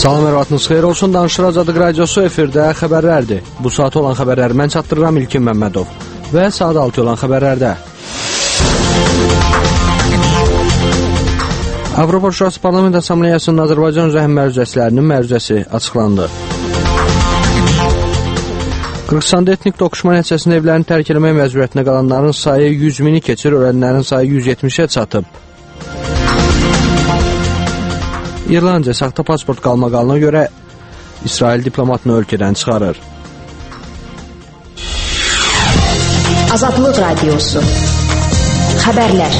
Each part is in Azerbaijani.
Salam, ərvatınız xeyir olsun. Danışır Azadlıq Radiosu efirdə xəbərlərdir. Bu saat olan xəbərləri mən çatdırıram İlkin Məmmədov. Və saat 6 olan xəbərlərdə. Avropa Şurası Parlament Assambleyasının Azərbaycan üzrə məruzəçilərinin məruzəsi açıqlandı. Qırğızstanda etnik toqquşma nəticəsində evlərini tərk etmək məcburiyyətinə qalanların sayı 100 mini keçir, ölənlərin sayı 170-ə çatıb. İrlandiya saxta pasport qalmaqalına görə İsrail diplomatını ölkədən çıxarır. Azadlıq Radiosu Xəbərlər.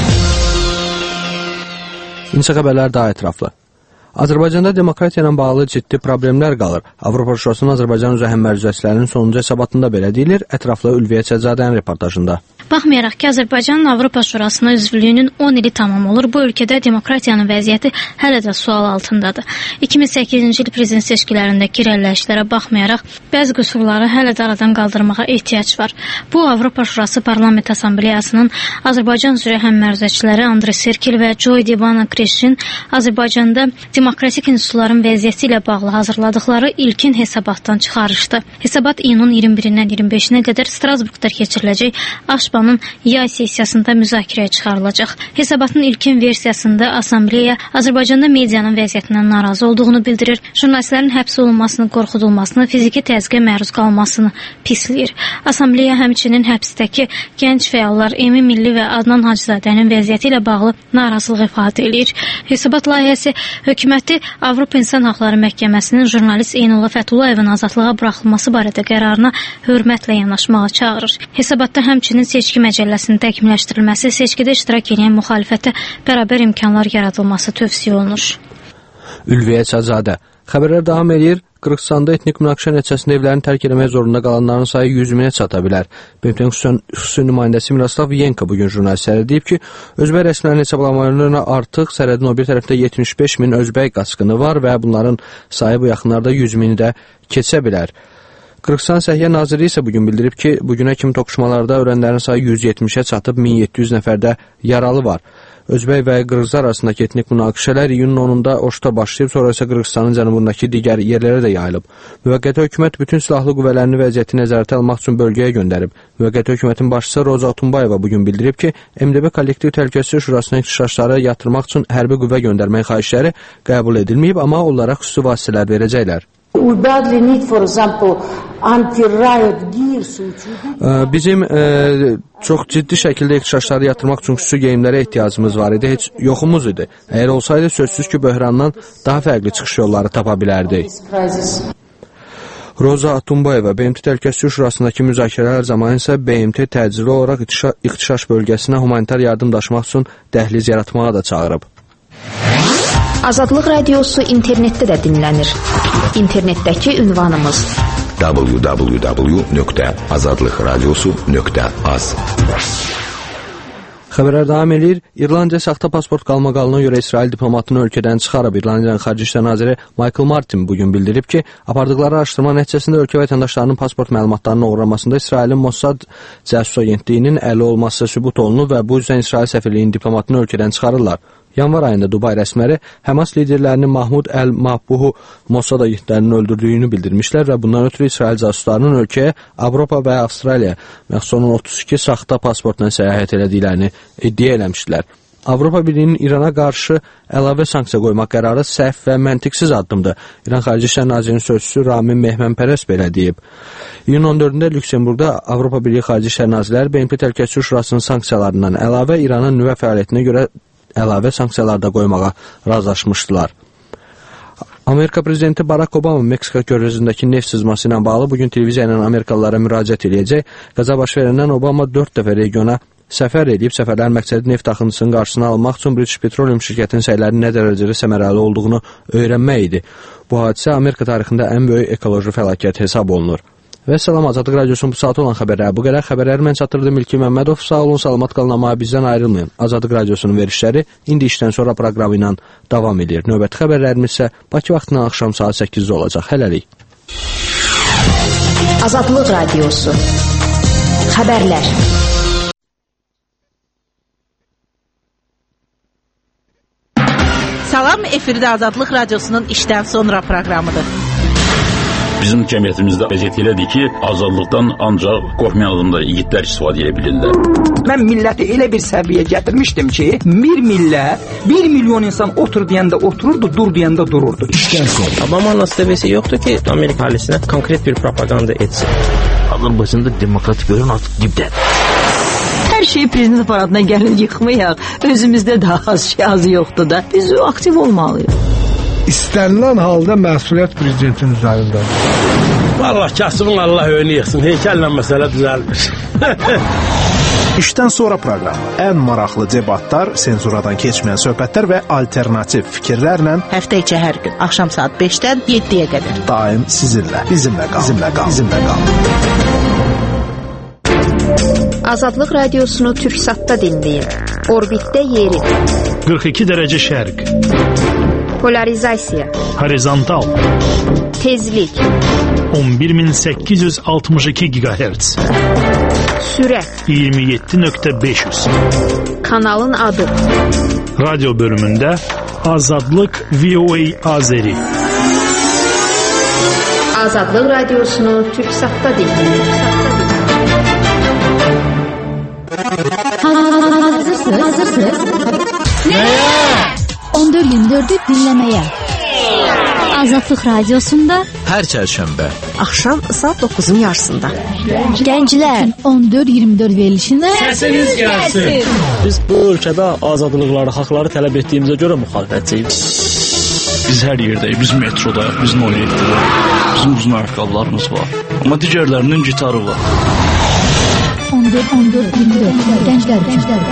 İnsə xəbərlər daha ətraflı. Azərbaycanda demokratiya ilə bağlı ciddi problemlər qalır. Avropa Şurasının Azərbaycan üzrə məruzəçilərinin sonuncu hesabatında belə deyilir. Ətraflı Ülviyə Çəzadənin reportajında. Baxmayaraq ki, Azərbaycanın Avropa Şurasına üzvlüyünün 10 ili tamam olur, bu ölkədə demokratiyanın vəziyyəti hələ də sual altındadır. 2008-ci il prezident seçkilərindəki irəliləyişlərə baxmayaraq, bəzi qüsurları hələ də aradan qaldırmağa ehtiyac var. Bu, Avropa Şurası Parlament Assambleyasının Azərbaycan üzrə məruzəçiləri Andrey Serkil və Joy Divana Kreşin Azərbaycanda demokratik institutların vəziyyəti ilə bağlı hazırladıkları ilkin hesabatdan çıxarışdı. Hesabat iyunun 21-dən 25-nə qədər Strasburqda keçiriləcək Aşbanın yay sessiyasında müzakirəyə çıxarılacaq. Hesabatın ilkin versiyasında Assambleya Azərbaycanda medianın vəziyyətindən narazı olduğunu bildirir, jurnalistlərin həbs olunmasını, qorxudulmasını, fiziki təzyiqə məruz qalmasını pisləyir. Assambleya həmçinin həbsdəki gənc fəallar Emin Milli və Adnan Hacızadənin vəziyyəti ilə bağlı narazılıq ifadə edir. Hesabat layihəsi hökuməti Avropa İnsan Haqları Məhkəməsinin jurnalist Eynullah Fətullayevin azadlığa buraxılması barədə qərarına hörmətlə yanaşmağa çağırır. Hesabatda həmçinin seçki məcəlləsinin təkmilləşdirilməsi, seçkidə iştirak edən müxalifətə bərabər imkanlar yaradılması tövsiyə olunur. Ülviyə Çəzadə. Xəbərlər davam edir. Qırğızstanda etnik münaqişə nəticəsində evlərini tərk etmək zorunda qalanların sayı 100 minə çata bilər. BMT xüsusi nümayəndəsi Miroslav Yenko bugün jurnalistlərə deyib ki, Özbək rəsmilərinin hesablamalarına artıq sərhədin o bir tərəfdə 75 min Özbək qaçqını var və bunların sayı bu yaxınlarda 100 mini də keçə bilər. Qırğızstan Səhiyyə Naziri isə bugün bildirib ki, bugünə kimi toqquşmalarda ölənlərin sayı 170-ə çatıb, 1700 nəfərdə yaralı var. Özbək və Qırğızlar arasındakı etnik münaqişələr iyunun 10-da Oşda başlayıb, sonra isə Qırğızstanın cənubundakı digər yerlərə də yayılıb. Müvəqqəti hökumət bütün silahlı qüvvələrini vəziyyəti nəzarətə almaq üçün bölgəyə göndərib. Müvəqqəti hökumətin başçısı Roza Atunbayeva bugün bildirib ki, MDB Kollektiv Təhlükəsizlik Şurasının ixtişaşları yatırmaq üçün hərbi qüvvə göndərmək xahişləri qəbul edilməyib, amma onlara xüsusi vasitələr verəcəklər. Bizim çox ciddi şəkildə ixtişaşları yatırmaq üçün xüsusi geyimlərə ehtiyacımız var idi, heç yoxumuz idi. Əgər olsaydı, sözsüz ki, böhrandan daha fərqli çıxış yolları tapa bilərdik. Roza Atunbayeva BMT Təhlükəsizlik Şurasındakı müzakirələr zamanı isə BMT təcili olaraq ixtişaş bölgəsinə humanitar yardım daşımaq üçün dəhliz yaratmağa da çağırıb. Azadlıq Radiosu internetdə də dinlənir. İnternetdəki ünvanımız www.azadlıqradiosu.az. Xəbərlər davam edir. İrlandiya saxta pasport qalmaqalına görə İsrail diplomatını ölkədən çıxarıb. İrlandiyanın Xarici İşlər naziri Michael Martin bugün bildirib ki, apardıqları araşdırma nəticəsində ölkə vətəndaşlarının pasport məlumatlarının oğurlanmasında İsrailin Mossad cəsus agentliyinin əli olması sübut olunub və bu üzrə İsrail səfirliyinin diplomatını ölkədən çıxarırlar. Yanvar ayında Dubay rəsmiləri Həmas liderlərinin Mahmud Əl-Mahbuhu Mossad agentlərinin öldürdüyünü bildirmişlər və bundan ötürü İsrail casuslarının ölkəyə Avropa və Avstraliya məxsus olan 32 saxta pasportla səyahət elədiklərini iddia eləmişdilər. Avropa Birliyinin İrana qarşı əlavə sanksiya qoymaq qərarı səhv və məntiqsiz addımdır. İran Xarici İşlər Nazirinin sözçüsü Ramin Mehmanpərəst belə deyib. İyunun 14-də Lüksemburqda Avropa Birliyi Xarici İşlər Nazirləri BMT Təhlükəsizlik Şurasının sanksiyalarından əlavə İranın nüvə fəaliyyətinə görə əlavə sanksiyalar da qoymağa razılaşmışdılar. Amerika prezidenti Barack Obama Meksika körfəzindəki neft sızması ilə bağlı bugün televiziya ilə Amerikalılara müraciət edəcək. Qəza baş verəndən Obama 4 dəfə regiona səfər edib, səfərlərin məqsədi neft axıntısının qarşısını almaq üçün British Petroleum şirkətinin səylərinin nə dərəcədə səmərəli olduğunu öyrənmək idi. Bu hadisə Amerika tarixində ən böyük ekoloji fəlakət hesab olunur. Və salam, Azadlıq Radiosunun bu saat olan xəbərləri bu qədər. Xəbərləri mən çatdırdım İlkin Məmmədov. Sağ olun, salamat qalın, amma bizdən ayrılmayın. Azadlıq Radiosunun verişləri indi işdən sonra proqramı ilə davam edir. Növbəti xəbərlərimiz isə Bakı vaxtından axşam saat 8-də olacaq. Hələlik. Azadlıq Radiosu Xəbərlər. Salam, efirdə Azadlıq Radiosunun işdən sonra proqramıdır. Bizim cəmiyyətimizdə vəziyyət elədir ki, azadlıqdan ancaq qorxmayan adamlar, igidlər istifadə edə bilirlər. Mən milləti elə bir səviyyə gətirmişdim ki, bir millət, 1 milyon insan otur deyəndə otururdu, dur deyəndə dururdu. Obama'nın seviyesi yoktu ki Amerika ailesine konkret bir propaganda etsin. Azərbaycanda demokratik görün artıq dibdədir. Hər şey prezident aparatına gəlin yıxmayaq. Özümüzdə daha az yoxdur da. Biz aktiv olmalıyıq. İstənilən halda məsuliyyət prezidentin üzərindədir. Vallahi kasımın Allah önünü yıxsın. Heykəllə məsələ düzəlmir. İşdən sonra proqramı. Ən maraqlı debatlar, senzuradan keçməyən söhbətlər və alternativ fikirlərlə Həftə içi hər gün axşam saat 5-dən 7-yə qədər. Daim sizinlə. Bizimlə qalın. Azadlıq Radiosunu Türksatda dinləyin. Orbitdə yeri. 42 dərəcə şərq. Polarizasiya. Horizontal. Tezlik. 11862 GHz. Sürət. 27.500. Kanalın adı. Radyo bölümündə Azadlıq VOA Azeri. Azadlıq Radiosunu Türksatda dinləyin. Hazırsınız? Nəyə? 14-24'ü dinləməyə. Azadlıq Radiosunda hər çərşənbə axşam saat 9'un yarısında. Gənclər 14-24 verilişində səsiniz gəlsin. Biz bu ölkədə azadlıqları, haqları tələb etdiyimizə görə müxalifətçiyik. Biz hər yerdəyik, biz metrodayıq, biz 07'də. Bizim uzun ayaqqabılarımız var. Amma digərlərinin gitarı var. 14-24 Gənclər.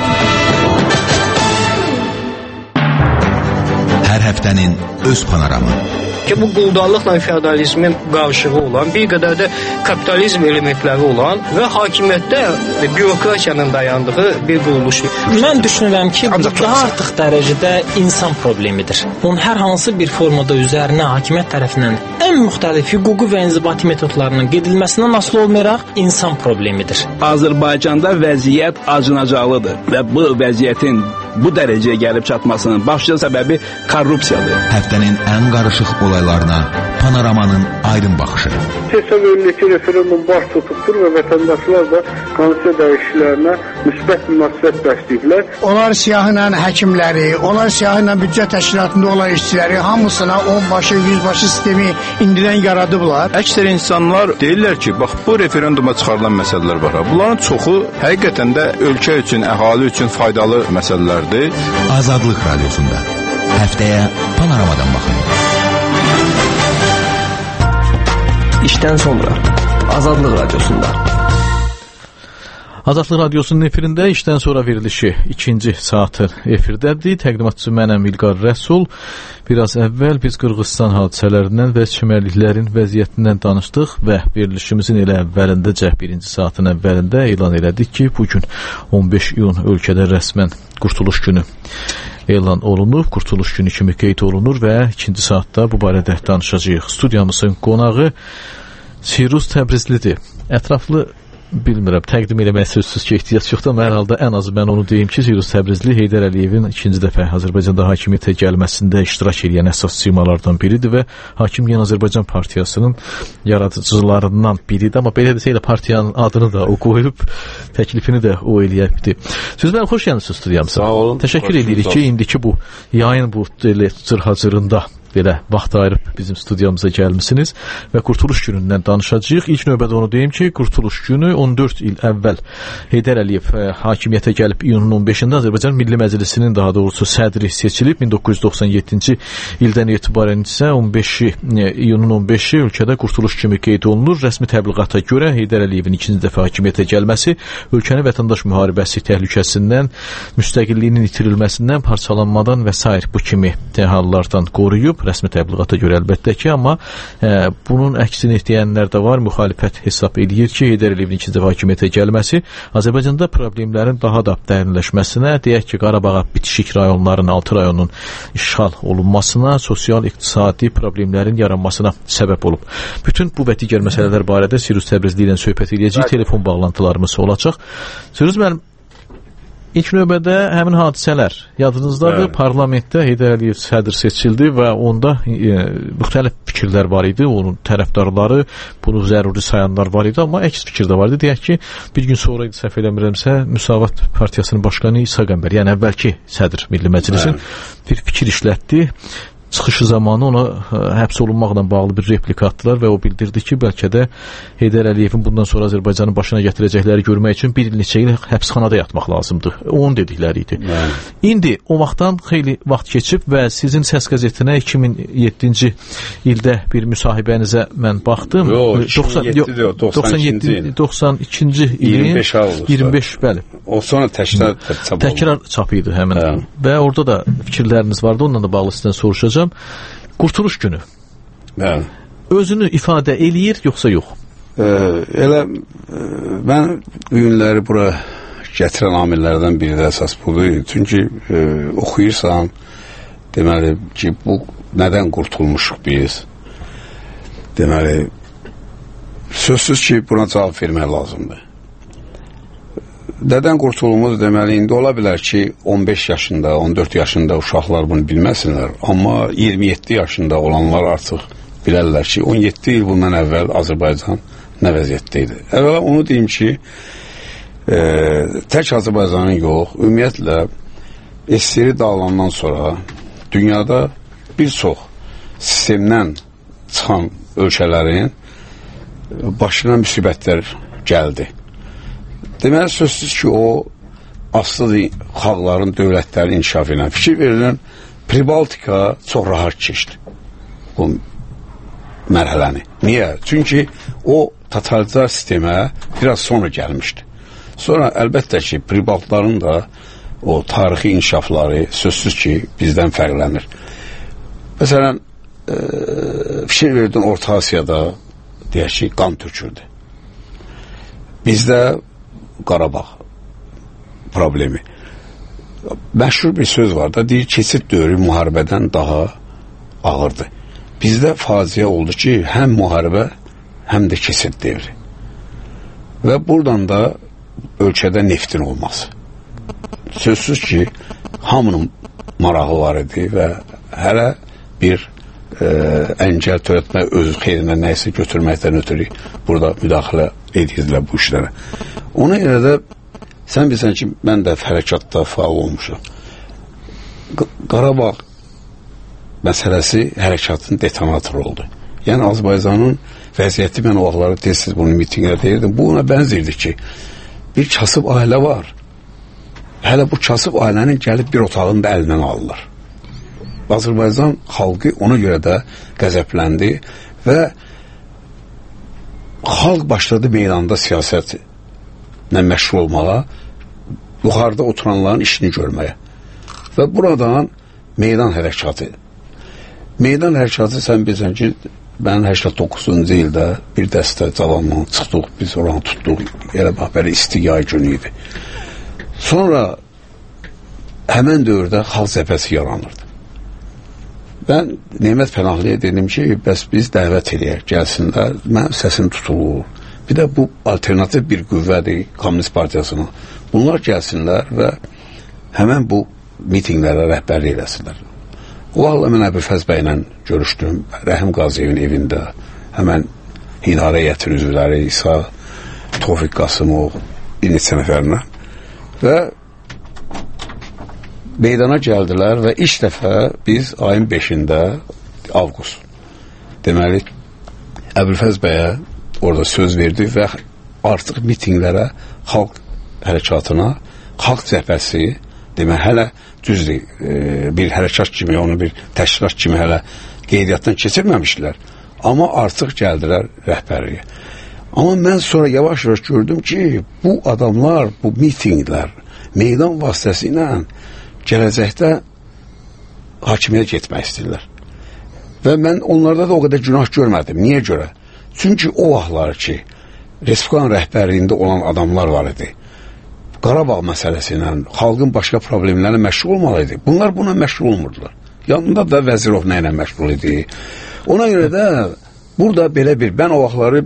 Hər həftənin öz panoramı. Ki bu quldurluqla feodalizmin qarışığı olan, bir qədər də kapitalizm elementləri olan və hakimiyyətdə bürokratiyanın dayandığı bir quruluşdur. Mən düşünürəm ki, bu daha artıq dərəcədə insan problemidir. Onun hər hansı bir formada üzərinə hakimiyyət tərəfindən ən müxtəlif hüquqi və inzibati metodlarının gedilməsindən asılı olmayaraq insan problemidir. Azərbaycanda vəziyyət acınacaqlıdır və bu vəziyyətin bu dərəcəyə gəlib çatmasının başlıca səbəbi korrupsiyadır. Həftənin ən qarışıq olaylarına panoramanın aydın baxışı. Seçim önündəki referendum baş tutubdur və vətəndaşlar da konstitusiya dəyişikliklərinə müsbət münasibət bəsləyiblər. Onlar siyahıyla həkimləri, onlar siyahıyla büdcə təşkilatında olan işçiləri hamısına 10 başı, 100 başı sistemi indidən yaradıblar. Əksər insanlar deyirlər ki, bax bu referenduma çıxarılan məsələlər var. Bunların çoxu həqiqətən də ölkə üçün, əhali üçün faydalı məsələlərdir. Azadlıq Radiosunda həftəyə panoramadan baxın. İşdən sonra Azadlıq Radiosunda. Azadlıq Radiosunun efirində işdən sonra verilişi 2-ci saatı efirdədir. Təqdimatçı mənəm İlqar Rəsul. Biraz əvvəl biz Qırğızstan hadisələrindən və çimərliklərin vəziyyətindən danışdıq və verilişimizin elə əvvəlindəcə 1-ci saatın əvvəlində elan elədik ki, bugün 15 iyun ölkədə rəsmən Qurtuluş günü elan olunub, Qurtuluş günü kimi qeyd olunur və 2-ci saatda bu barədə danışacağıq. Studiyamızın qonağı Sirus Təbrizlidir. Ətraflı bilmirəm, təqdim eləmək sözsüz ki, ehtiyac yoxdur, amma hər halda ən azı mən onu deyim ki, Sirus Təbrizli Heydər Əliyevin ikinci dəfə Azərbaycanda hakimiyyətə gəlməsində iştirak edən əsas simalardan biridir və Hakim Yeni Azərbaycan Partiyasının yaradıcılarından biridir, amma belə desə elə partiyanın adını da o qoyub, təklifini də o eləyibdir. Sözlər xoş gəlmisiniz studiyamıza. Sağ olun. Təşəkkür edirik ki, indiki bu yayın bu cırhacırında belə vaxt ayırıb bizim studiyamıza gəlmisiniz və Qurtuluş günündən danışacağıq. İlk növbədə onu deyim ki, Qurtuluş günü 14 il əvvəl Heydər Əliyev hakimiyyətə gəlib iyunun 15-də Azərbaycan Milli Məclisinin daha doğrusu sədri seçilib. 1997-ci ildən etibarən isə 15 iyunun 15-i ölkədə Qurtuluş kimi qeyd olunur. Rəsmi təbliğata görə Heydər Əliyevin ikinci dəfə hakimiyyətə gəlməsi ölkəni vətəndaş müharibəsi təhlükəsindən, müstəqilliyinin itirilməsindən, parçalanmadan və s. bu kimi hallardan qoruyub. Rəsmi təbliğata görə əlbəttə ki, amma bunun əksini deyənlər də var. Müxalifət hesab edir ki, Heydər Əliyevin ikinci dəfə hakimiyyətə gəlməsi Azərbaycanda problemlərin daha da dərinləşməsinə, deyək ki, Qarabağa bitişik rayonların, 6 rayonun işğal olunmasına, sosial-iqtisadi problemlərin yaranmasına səbəb olub. Bütün bu və digər məsələlər barədə Sirus Təbrizli ilə söhbət edəcəyik. Telefon bağlantılarımız olacaq. Sirus müəllim, İlk növbədə həmin hadisələr yadınızdadır. Parlamentdə Heydər Əliyev sədr seçildi və onda müxtəlif fikirlər var idi. Onun tərəfdarları bunu zəruri sayanlar var idi, amma əks fikir də var idi. Deyək ki, bir gün sonra idi, səhv eləmirəmsə, Müsavat Partiyasının başqanı İsa Qəmbər, yəni əvvəlki sədr Milli Məclisin bir fikir işlətdi. Çıxışı zamanı ona həbs olunmaqla bağlı bir replika atdılar və o bildirdi ki, bəlkə də Heydər Əliyevin bundan sonra Azərbaycanın başına gətirəcəkləri görmək üçün bir neçə il həbsxanada yatmaq lazımdır. Onun dedikləri idi. İndi o vaxtdan xeyli vaxt keçib və sizin Səs qəzetinə 2007-ci ildə bir müsahibənizə mən baxdım. 92-ci ilin 25 bəli. O sonra təkrar çapı idi həmin. Və orada da fikirləriniz vardı. Onunla da bağlı sizdən soruşacağım. Qurtuluş günü. Özünü ifadə eləyir, yoxsa yox? Elə mən bu günləri bura gətirən amillərdən biri də əsas budur. Çünki oxuyursan, deməli ki, bu nədən qurtulmuşuq biz? Deməli, sözsüz ki, buna cavab vermək lazımdır. Nədən qurtulumuz deməli, indi ola bilər ki, 15 yaşında, 14 yaşında uşaqlar bunu bilməsinlər, amma 27 yaşında olanlar artıq bilərlər ki, 17 il bundan əvvəl Azərbaycan nə vəziyyətdə idi. Əvvəla onu deyim ki, tək Azərbaycanın yox, ümumiyyətlə, SSR dağılandan sonra dünyada bir çox sistemdən çıxan ölkələrin başına müsibətlər gəldi. Deməli, sözsüz ki, o aslı xalqların, dövlətlərin inkişaf edən fikir verilən Pribaltika çox rahat keçdi bu mərhələni. Niyə? Çünki o totalitar sistemə biraz sonra gəlmişdi. Sonra əlbəttə ki, Pribaltların da o tarixi inkişafları sözsüz ki, bizdən fərqlənir. Məsələn, fikir verdin Orta Asiyada deyək ki, qan tökürdü. Bizdə Qarabağ problemi. Məşhur bir söz var da, deyir, keçid dövrü müharibədən daha ağırdı. Bizdə faciə oldu ki, həm müharibə, həm də keçid devri. Və buradan da ölkədə neftin olması. Sözsüz ki, hamının marağı var idi və hələ bir əngəl törətmək, öz xeyrinə nəysə götürməkdən ötürü burada müdaxilə edirdilər bu işlərə. Ona görə də sən bilsən ki, mən də hərəkatda faal olmuşam. Qarabağ məsələsi hərəkatın detonatoru oldu. Yəni Azərbaycanın vəziyyəti, mən o vaxtları tez-tez bunu mitinglərdə deyirdim, bu ona bənzirdir ki, bir kasıb ailə var. Hələ bu kasıb ailənin gəlib bir otağını da əlindən alırlar. Azərbaycan xalqı ona görə də qəzəbləndi və xalq başladı meydanda siyasətlə məşğul olmağa, yuxarıda oturanların işini görməyə. Və buradan meydan hərəkatı. Meydan hərəkatı, sən bilsən ki, mən 89-cu ildə bir dəstə cavanla çıxdıq, biz oranı tutduq, elə bax, belə istiqay günü idi. Sonra həmən dövrdə xalq cəbhəsi yaranırdı. Mən Nemət Pənahlıya dedim ki, bəs biz dəvət edəyək, gəlsinlər, mənim səsim tutulur. Bir də bu alternativ bir qüvvədir Komünist Partiyasına. Bunlar gəlsinlər və həmən bu mitinglərə rəhbərlik eləsinlər. O vaxtla mən Əbülfəz bəylə görüşdüm, Rəhim Qaziyevin evində, həmən İdarə Heyəti üzvləri İsa, Tofiq Qasımov, bir neçə nəfərlə və meydana gəldilər və ilk dəfə biz ayın 5-də avqust deməli Əbülfəz bəyə orada söz verdi və artıq mitinglərə, xalq hərəkatına, xalq cəbhəsi demək, hələ düzdür, bir hərəkat kimi, onu bir təşkilat kimi hələ qeydiyyatdan keçirməmişdilər, amma artıq gəldilər rəhbərliyə. Amma mən sonra yavaş-yavaş gördüm ki, bu adamlar, bu mitinglər meydan vasitəsilə gələcəkdə hakimiyyət getmək istəyirlər. Və mən onlarda da o qədər günah görmədim. Niyə görə? Çünki o vaxtlar ki, Respublikanın rəhbərliyində olan adamlar var idi. Qarabağ məsələsi ilə, xalqın başqa problemlərlə məşğul olmalıydı. Bunlar buna məşğul olmurdular. Yanında da Vəzirov nə ilə məşğul idi. Ona görə də burada belə bir, mən o vaxtları biz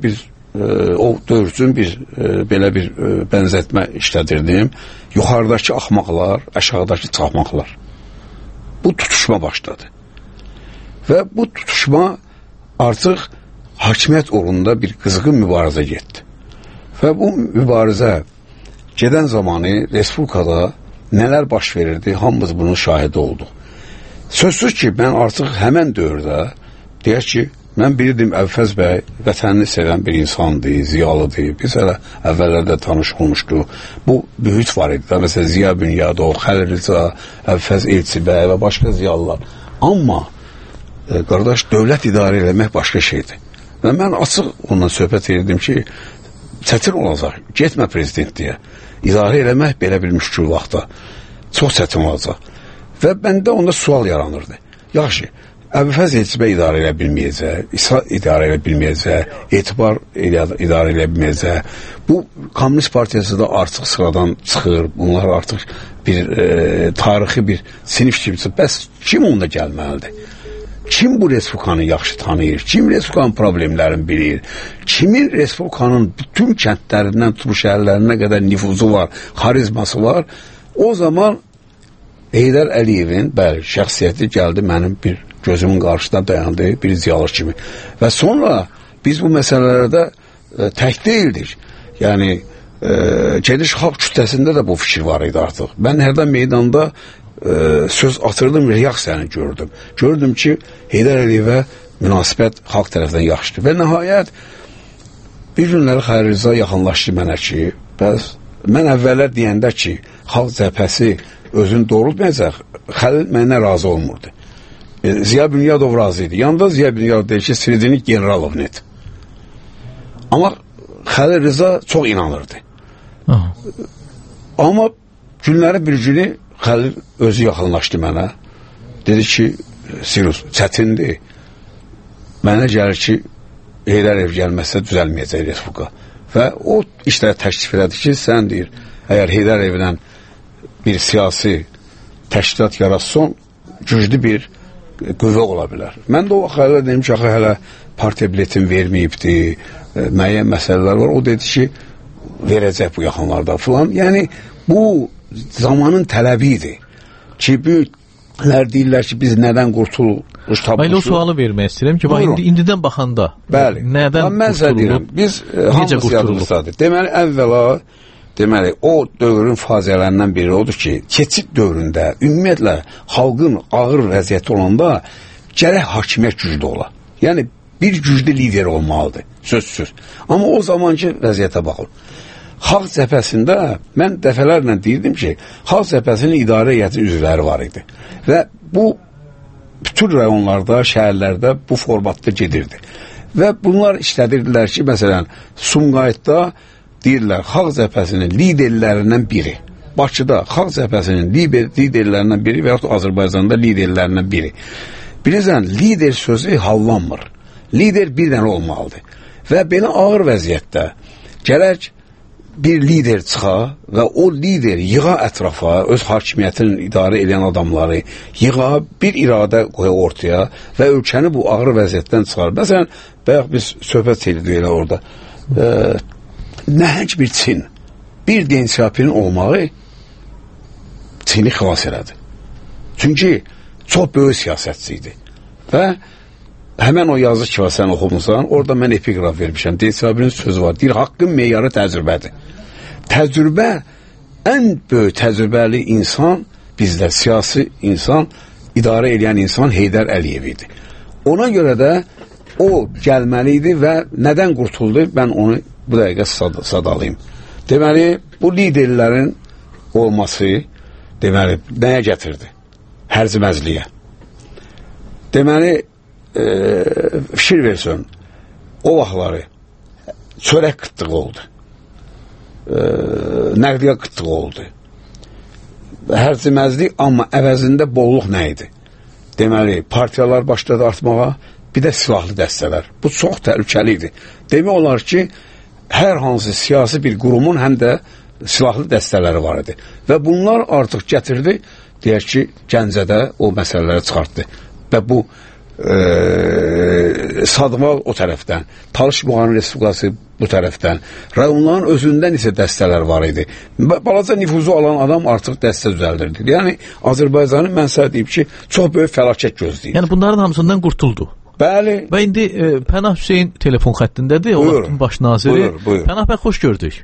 o dövr üçün belə bir bənzətmə işlədirdim. Yuxarıdakı axmaqlar, aşağıdakı çaxmaqlar. Bu tutuşma başladı. Və bu tutuşma artıq hakimiyyət uğrunda bir qızğın mübarizə getdi. Və bu mübarizə gedən zamanı Respublikada nələr baş verirdi, hamımız bunun şahidi oldu. Sözsüz ki, mən artıq həmən dövrdə deyək ki, mən bilirdim Əbülfəz bəy vətənini sevən bir insandır, ziyalıdır. Biz hələ əvvəllərdə tanış olmuşduq. Bu mühit var idi. Məsələn, Ziya Bünyadov, Xəlil Rıza, Əbülfəz Elçi bəy və başqa ziyalılar. Amma qardaş, dövlət idarə eləmək başqa şeydir. Və mən açıq ondan söhbət edirdim ki, çətin olacaq, getmə prezidentliyə. İdarə eləmək belə bir müşkül vaxtda çox çətin olacaq. Və məndə onda sual yaranırdı. Yaxşı, Əbülfəz Elçi bəy idarə elə bilməyəcək, İsa idarə elə bilməyəcək, Etibar idarə elə bilməyəcək. Bu, Komünist Partiyası da artıq sıradan çıxır, bunlar artıq bir tarixi bir sinif kimisi. Bəs kim onda gəlməlidir? Kim bu Respublikanı yaxşı tanıyır? Kim Respublikanın problemlərini bilir? Kimin Respublikanın bütün kəndlərindən tutub şəhərlərinə qədər nüfuzu var, xarizması var? O zaman Heydər Əliyevin, bəli, şəxsiyyəti gəldi mənim bir gözümün qarşısında dayandı, bir ziyalı kimi. Və sonra biz bu məsələlərdə tək deyildik. Yəni, geniş xalq kütləsində də bu fikir var idi artıq. Mən hərdən meydanda söz atırdım, reaksiyanı gördüm. Gördüm ki, Heydər Əliyevə münasibət xalq tərəfindən yaxşıdır. Və nəhayət, bir günləri Xəlil Rıza yaxınlaşdı mənə ki, bəs mən əvvəllər deyəndə ki, xalq cəbhəsi özünü doğrultmayacaq, Xəlil mənə razı olmurdu. Ziya Bünyadov razı idi. Yanında Ziya Bünyadov deyir ki, Sridnik Generalov net. Amma Xəlil Rıza çox inanırdı. Amma günləri bir günü Xəlil özü yaxınlaşdı mənə. Dedi ki, Sirus, çətindir. Mənə gəlir ki, Heydər Əliyev gəlməzsə düzəlməyəcək Respublika. Və o işləri təklif elədi ki, sən deyir, əgər Heydər Əliyevindən bir siyasi təşkilat yaratsan, güclü bir qüvvə ola bilər. Mən də o xələ dedim ki, hələ partiya biletin verməyibdi, müəyyən məsələlər var. O dedi ki, verəcək bu yaxınlarda filan. Yəni, bu zamanın tələbi idi ki, böyüklər deyirlər ki, biz nədən qurtuluq? Mən o sualı vermək istəyirəm ki, indidən baxanda nədən qurtulub? Biz hamısı yadımızdadır. Deməli, əvvəla deməli, o dövrün faziələrindən biri odur ki, keçid dövründə ümumiyyətlə xalqın ağır vəziyyəti olanda gərək hakimiyyət güclü ola. Yəni, bir güclü lider olmalıdır, sözsüz. Amma o zamanki vəziyyətə baxın. Xalq cəbhəsində mən dəfələrlə deyirdim ki, xalq cəbhəsinin idarə heyəti üzvləri var idi. Və bu, bütün rayonlarda, şəhərlərdə bu formatda gedirdi. Və bunlar işlədirdilər ki, məsələn, Sumqayıtda deyirlər, xalq cəbhəsinin liderlərindən biri, Bakıda xalq cəbhəsinin liderlərindən biri və yaxud Azərbaycanda liderlərindən biri. Bilirsən, lider sözü hallanmır. Lider bir dənə olmalıdır. Və belə ağır vəziyyətdə gərək bir lider çıxa və o lider yığa ətrafa, öz hakimiyyətinin idarə edən adamları yığa, bir iradə qoya ortaya və ölkəni bu ağır vəziyyətdən çıxar. Məsələn, bayaq biz söhbət edirdik elə orada. Nəhəng bir Çin, bir Deng Xiaoping'in olmağı Çin'i xilas elədi. Çünki çox böyük siyasətçi idi. Və həmən o yazı ki, sən oxumusan, orada mən epiqraf vermişəm. Deng Xiaoping'in sözü var. Deyir, haqqın meyarı təcrübədir. Təcrübə, ən böyük təcrübəli insan, bizdə siyasi insan, idarə edən insan Heydər Əliyev idi. Ona görə də o gəlməli idi və nədən qurtuldu, mən onu bu dəqiqə sadalayım. Deməli, bu liderlərin olması, deməli, nəyə gətirdi? Hərciməzliyə. Deməli, fikir versin, o vaxtları çörək qıtlığı oldu. Nəqliyyat qıtlığı oldu. Hərciməzlik, amma əvəzində bolluq nə idi? Deməli, partiyalar başladı artmağa, bir də silahlı dəstələr. Bu çox təhlükəli idi. Demək olar ki, hər hansı siyasi bir qurumun həm də silahlı dəstələri var idi. Və bunlar artıq gətirdi, deyək ki, Gəncədə o məsələləri çıxartdı. Və bu Sadval o tərəfdən, Talış Muğanın Respublikası bu tərəfdən, rayonların özündən isə dəstələr var idi. Balaca nüfuzu alan adam artıq dəstə düzəldirdi. Yəni Azərbaycanın mən sizə deyim ki, çox böyük fəlakət gözləyir. Yəni bunların hamısından qurtuldu. Bəli. Və indi Pənah Hüseyn telefon xəttindədir, o vaxtın baş naziri. Buyur. Pənah bəy, xoş gördük.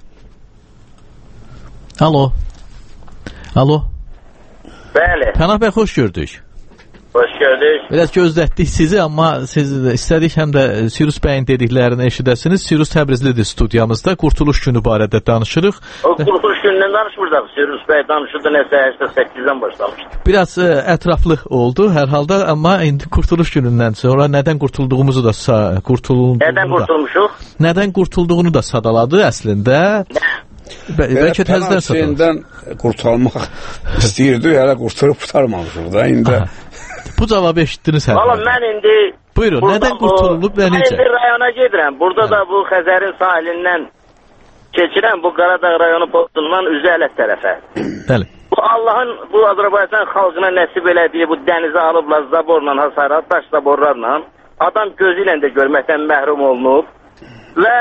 Alo. Bəli. Pənah bəy, xoş gördük. Hoş gördük. Biraz gözlətdik sizi, amma siz istədik həm də Sirus bəyin dediklərini eşidəsiniz. Sirus Təbrizlidir studiyamızda. Qurtuluş günü barədə danışırıq. O qurtuluş günündən danışmırdıq. Sirus bəy danışırdı, nəsə 8-dən başlamışdı. Biraz ətraflı oldu hər halda, amma indi qurtuluş günündən sonra nədən qurtulduğumuzu da Nədən qurtulduğunu da sadaladı əslində. Bəlkə təzədən sadaladı. Qurtarmaq istəyirdi, hələ qurtarıb qurtarmamışıq da indi. Bu cavabı eşitdiniz hər halda. Valla mən indi... Buyurun, nədən qurtulub və necə? Mən indi rayona gedirəm. Burada da bu Xəzərin sahilindən keçirəm, bu Qaradağ rayonu postundan Üzələt tərəfə. Bəli. Bu Allahın, bu Azərbaycan xalqına nəsib elədiyi bu dənizi alıblar zaborla, hasarat, daş zaborlarla. Adam gözü ilə də görməkdən məhrum olunub. Və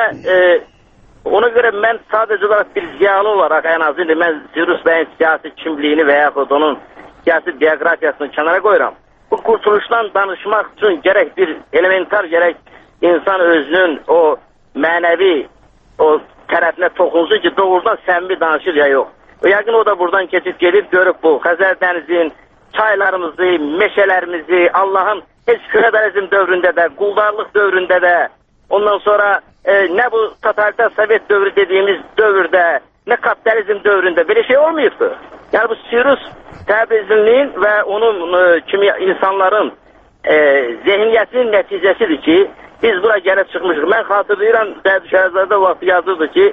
ona görə mən sadəcə olaraq bir ziyalı olaraq ən azından mən Sirus bəyin siyasi kimliyini və yaxud onun siyasi bioqrafiyasını kənara qoyuram. Bu qurtuluşdan danışmaq üçün gərək bir elementar gərək insan özünün o mənəvi o tərəfinə toxunsun ki, doğrudan səmimi danışır ya yox. Yəqin o da buradan keçib gedib görüb bu Xəzər dənizin, çaylarımızı, meşələrimizi, Allahın heç feodalizm dövründə də, quldarlıq dövründə də, ondan sonra nə bu totalitar Sovet dövrü dediyimiz dövrdə, nə kapitalizm dövründə belə şey olmayıbdır. Yəni bu Sirus Təbrizlinin və onun kimi insanların zehniyyətinin nəticəsidir ki, biz bura gəlib çıxmışıq. Mən xatırlayıram, Şəhərzadə vaxtı yazırdı ki,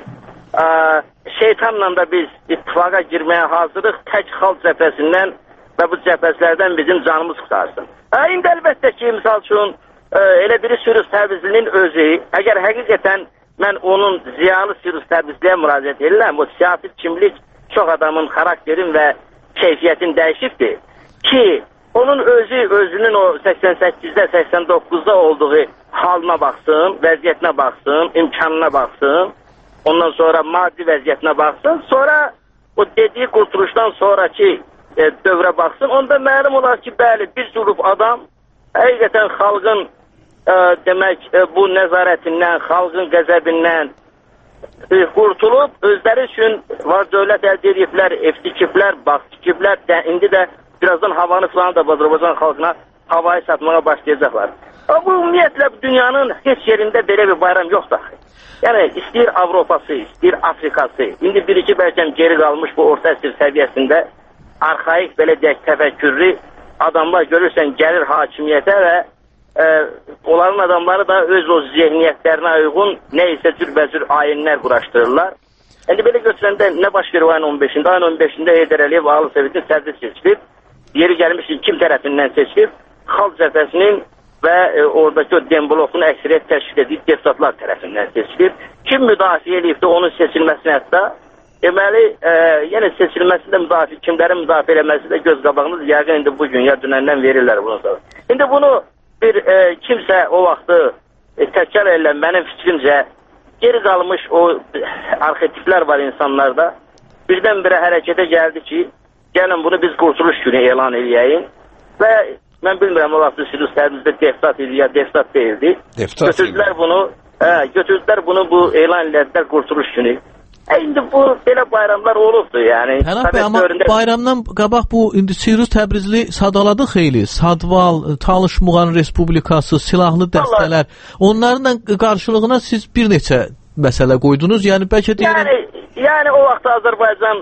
şeytanla da biz ittifaqa girməyə hazırıq, tək xalq cəbhəsindən və bu cəbhəslərdən bizim canımız qutarsın. İndi əlbəttə ki, misal üçün, elə biri Sirus Təbrizlinin özü, əgər həqiqətən mən onun ziyalı Sirus Təbrizliyə müraciət edirəm, o siyasi kimlik çox adamın xarakterin və keyfiyyətin dəyişibdir ki, onun özünün o 88-də, 89-da olduğu halına baxsın, vəziyyətinə baxsın, imkanına baxsın, ondan sonra maddi vəziyyətinə baxsın, sonra o dediyi qurtuluşdan sonraki dövrə baxsın, onda məlum olar ki, bəli, bir grup adam həqiqətən xalqın demək bu nəzarətindən, xalqın qəzəbindən qurtulub, özləri üçün var dövlət əldə ediblər, ev tikiblər, bağ tikiblər, indi də birazdan havanı falan da Azərbaycan xalqına havayı satmağa başlayacaqlar. Bu ümumiyyətlə dünyanın heç yerində belə bir bayram yoxdur. Yəni, istəyir Avropası, istəyir Afrikası, indi bir-iki bəlkəm geri qalmış bu orta əsr səviyyəsində arxaik belə deyək təfəkkürlü adamlar görürsən gəlir hakimiyyətə və onların adamları da öz o zehniyyətlərinə uyğun nə isə cürbəcür ayinlər quraşdırırlar. İndi belə götürəndə nə baş verir ayın 15-də? Ayın 15-də Heydər Əliyev Ağlı Sovetin sədri seçilib, yeri gəlmiş kim tərəfindən seçilib? Xalq cəbhəsinin və oradakı o Demblokun əksəriyyət təşkil edib deputatlar tərəfindən seçilib. Kim müdafiə edibdə onun seçilməsini hətta? Deməli, yenə seçilməsi də müdafiə, kimlərin müdafiə eləməsi də göz qabağınız yəqin indi bugün ya dünəndən verirlər bunu sonra. İndi bunu bir kimsə o vaxtı təkrar edirlər mənim fikrimcə geri qalmış o arxetiplər var insanlarda. Birdən-birə hərəkətə gəldi ki, gəlin bunu biz qurtuluş günü elan edəyik və mən bilmirəm o vaxtı Sirus Təbrizdə deputat idi ya deputat deyildi. Götürdülər bunu bu elan edildilər qurtuluş günü. İndi bu belə bayramlar olubdu, yəni. Pənah bəy, amma bayramdan qabaq bu indi Sirus Təbrizli sadaladı xeyli. Sadval, Talış Muğan Respublikası, silahlı dəstələr. Onlarla qarşılığına siz bir neçə məsələ qoydunuz. Yəni bəlkə deyirəm. Yəni o vaxt Azərbaycan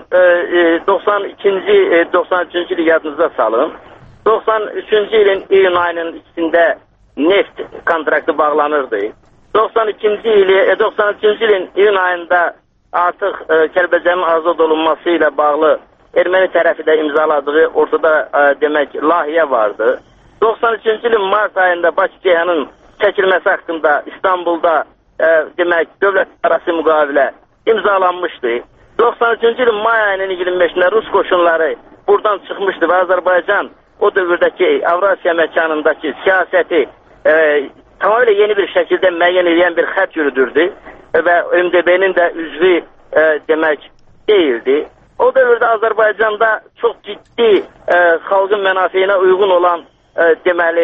93-cü il yadınızda salın. 93-cü ilin iyun ayının içində neft kontraktı bağlanırdı. 92-ci ilin iyun ayında artıq Kəlbəcərin azad olunması ilə bağlı erməni tərəfi də imzaladığı ortada demək layihə vardı. 93-cü ilin mart ayında Bakı-Ceyhanın çəkilməsi haqqında İstanbulda demək dövlət arası müqavilə imzalanmışdı. 93-cü ilin may ayının 25-də Rus qoşunları buradan çıxmışdı və Azərbaycan o dövrdəki Avrasiya məkanındakı siyasəti tamamilə yeni bir şəkildə müəyyən edən bir xətt yürüdürdü və MDB-nin də üzvü demək deyildi. O dövrdə Azərbaycanda çox ciddi xalqın mənafeyinə uyğun olan deməli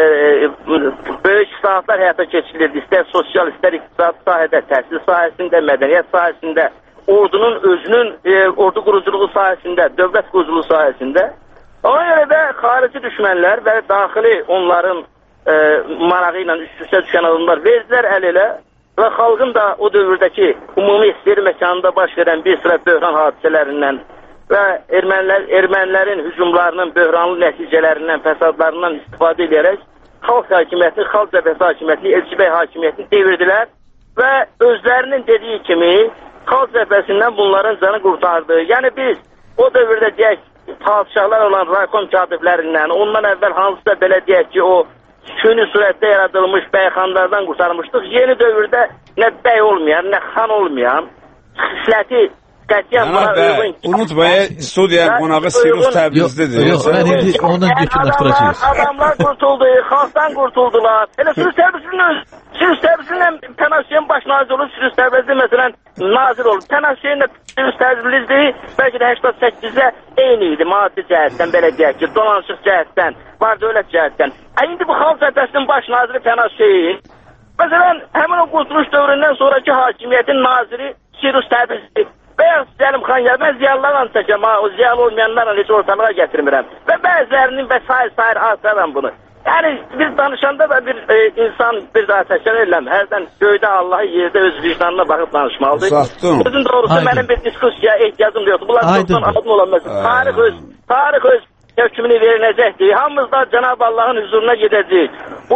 böyük islahatlar həyata keçirilirdi. İstər sosial, istər iqtisadi sahədə, təhsil sahəsində, mədəniyyət sahəsində, ordunun özünün ordu quruculuğu sahəsində, dövlət quruculuğu sahəsində. Ona görə də xarici düşmənlər və daxili onların marağı ilə üst-üstə düşən adımlar verdilər əl-elə və xalqın da o dövrdəki ümumi istiri məkanında baş verən bir sıra böhran hadisələrindən və ermənilərin hücumlarının böhranlı nəticələrindən, fəsadlarından istifadə edərək xalq hakimiyyətini, xalq cəbhəsi hakimiyyətini, Elçibəy hakimiyyətini devirdilər və özlərinin dediyi kimi xalq cəbhəsindən bunların canı qurtardı. Yəni biz o dövrdə deyək, padişahlar olan raykom katiblərindən, ondan əvvəl hansısa belə deyək ki, o süni surətdə yaradılmış bəyxanlardan qurtarmışdıq. Yeni dövrdə nə bəy olmayan, nə xan olmayan, xisləti qətiyyən buna uyğun. Unutmayın, studiya qonağı Sirus Təbrizlidir. Mən indi ondan yekunlaşdıracağız. Adamlar qurtuldu, xalqdan qurtuldular. Elə Sirus Təbrizlilə Pənah Hüseyin baş nazir olub, Sirus Təbrizli məsələn nazir olub. Pənah Hüseyin də Sirus Təbrizli bəlkə də 88-də eyni idi maddi cəhətdən, belə deyək ki, dolanışıq cəhətdən, var dövlət cəhətdən. İndi bu xalq cəbhəsinin baş naziri Pənah Hüseyin, məsələn, həmin o qurtuluş dövründən sonraki hakimiyyətin naziri Sirus Təbrizli və ya Zəlimxan ya, mən ziyalılarla çəkəm, o ziyalı olmayanlarla heç ortalığa gətirmirəm və bəzilərinin və sair artıram bunu. Yəni, biz danışanda da bir insan bir daha təkrar edirəm, hərdən göydə Allah'ı yerdə öz vicdanına baxıb danışmalıdır. Sözün doğrusu mənim bir diskusiya ehtiyacım da yoxdur. Bunlar çoxdan adın olan məsələ. Tarix öz hökmünü veriləcəkdir. Hamımız da Cenab-ı Allah'ın huzuruna gedəcəyik.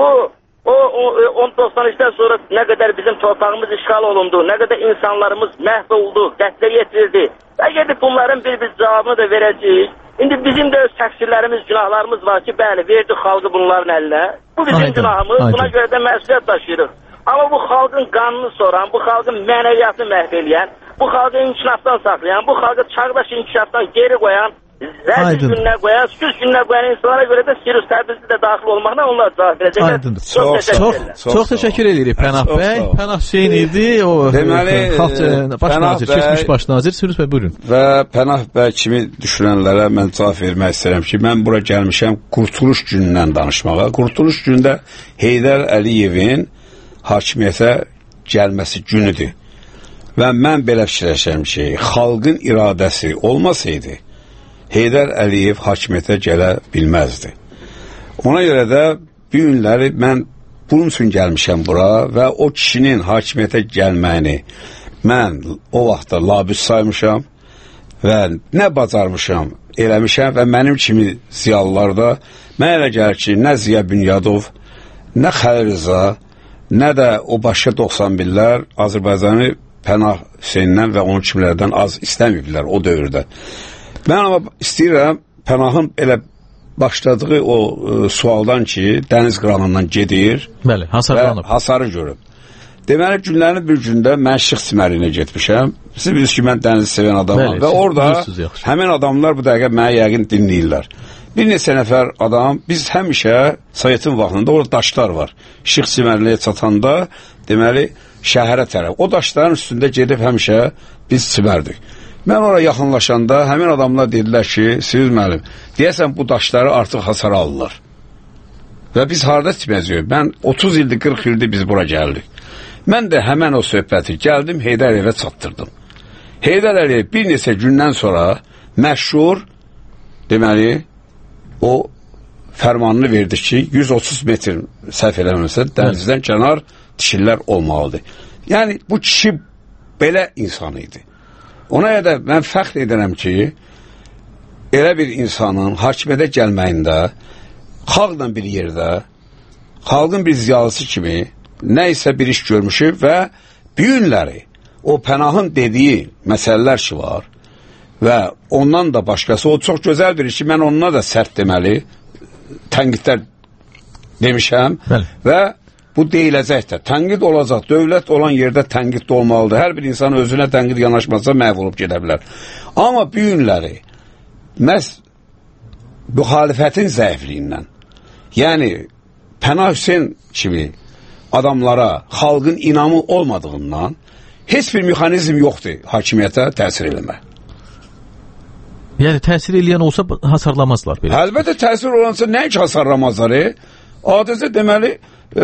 O 93'ten sonra ne kadar bizim torpağımız işgal olundu, ne kadar insanlarımız məhv oldu, qətlə yetirildi. Və gedib bunların bir cavabını da verəcəyik. İndi bizim də öz təqsirlərimiz, günahlarımız var ki, bəli, verdik xalqı bunların əlinə. Bu bizim günahımız, buna görə də məsuliyyət daşıyırıq. Amma bu xalqın qanını soran, bu xalqın mənəviyyatını məhv eləyən, bu xalqı inkişafdan saxlayan, bu xalqı çağdaş inkişafdan geri qoyan, zərbi günlər qoyan, süz günlər qoyan insanlara görə də Sirus Təbrizli də daxil olmaqla onlar cavab verəcəklər. Çox təşəkkür edirik Pənah bəy. Pənah Hüseyin idi, o baş nazir, keçmiş baş nazir. Sirus bəy, buyurun. Və Pənah bəy kimi düşünənlərə mən cavab vermək istəyirəm ki, mən bura gəlmişəm Qurtuluş günündən danışmağa. Qurtuluş gündə Heydər Əliyevin hakimiyyətə gəlməsi günüdür. Və mən belə fikirləşirəm ki, xalqın iradəsi olmasaydı, Heydər Əliyev hakimiyyətə gələ bilməzdi. Ona görə də bu günləri mən bunun üçün gəlmişəm bura və o kişinin hakimiyyətə gəlməyini mən o vaxtda labüs saymışam və nə bacarmışam eləmişəm və mənim kimi ziyalılarda mən elə gəlir ki, nə Ziya Bünyadov, nə Xəlil Rza, nə də o başqa 91'lər Azərbaycanı Pənah Hüseynindən və onun kimlərdən az istəməyiblər o dövrdə. Mən amma istəyirəm Pənahın elə başladığı o sualdan ki, dəniz qıranından gedir və hasarı görüb. Deməli, günlərin bir gündə mən Şıx Çimərliyinə getmişəm. Siz bilirsiniz ki, mən dənizi sevən adamım və orada həmin adamlar bu dəqiqə mənə yəqin dinləyirlər. Bir neçə nəfər adam, biz həmişə Sovetin vaxtında orada daşlar var. Şıx Çimərliyə çatanda, deməli, şəhərə tərəf. O daşların üstündə gedib həmişə biz çimərdik. Mən oraya yaxınlaşanda həmin adamlar dedilər ki, Sirus müəllim, deyəsən bu daşları artıq hasara alırlar. Və biz harada çiməcəyik? Mən 30 ildir, 40 ildir biz bura gəldik. Mən də həmən o söhbəti gəldim, Heydər Əliyevə çatdırdım. Heydər Əliyev bir neçə gündən sonra məşhur, deməli, o fərmanını verdi ki, 130 metr səhv eləməsə, dənizdən kənar tikillər olmalıdır. Yəni, bu kişi belə insan idi. Ona görə də mən fəxr edirəm ki, elə bir insanın hakimiyyətə gəlməyində, xalqla bir yerdə, xalqın bir ziyalısı kimi nə isə bir iş görmüşük və bu günləri o Pənahın dediyi məsələlər ki var və ondan da başqası, o çox gözəl bir iş ki, mən onunla da sərt deməli, tənqidlər demişəm və bu deyiləcək də. Tənqid olacaq. Dövlət olan yerdə tənqid də olmalıdır. Hər bir insan özünə tənqid yanaşmasa məhv olub gedə bilər. Amma bu günləri məhz müxalifətin zəifliyindən, yəni Pənah Hüseyn kimi adamlara xalqın inamı olmadığından heç bir mexanizm yoxdur hakimiyyətə təsir eləmək. Yəni təsir eləyən olsa hasarlamazlar belə. Əlbəttə təsir olansa nə üçün hasarlamazlar? Adicə deməli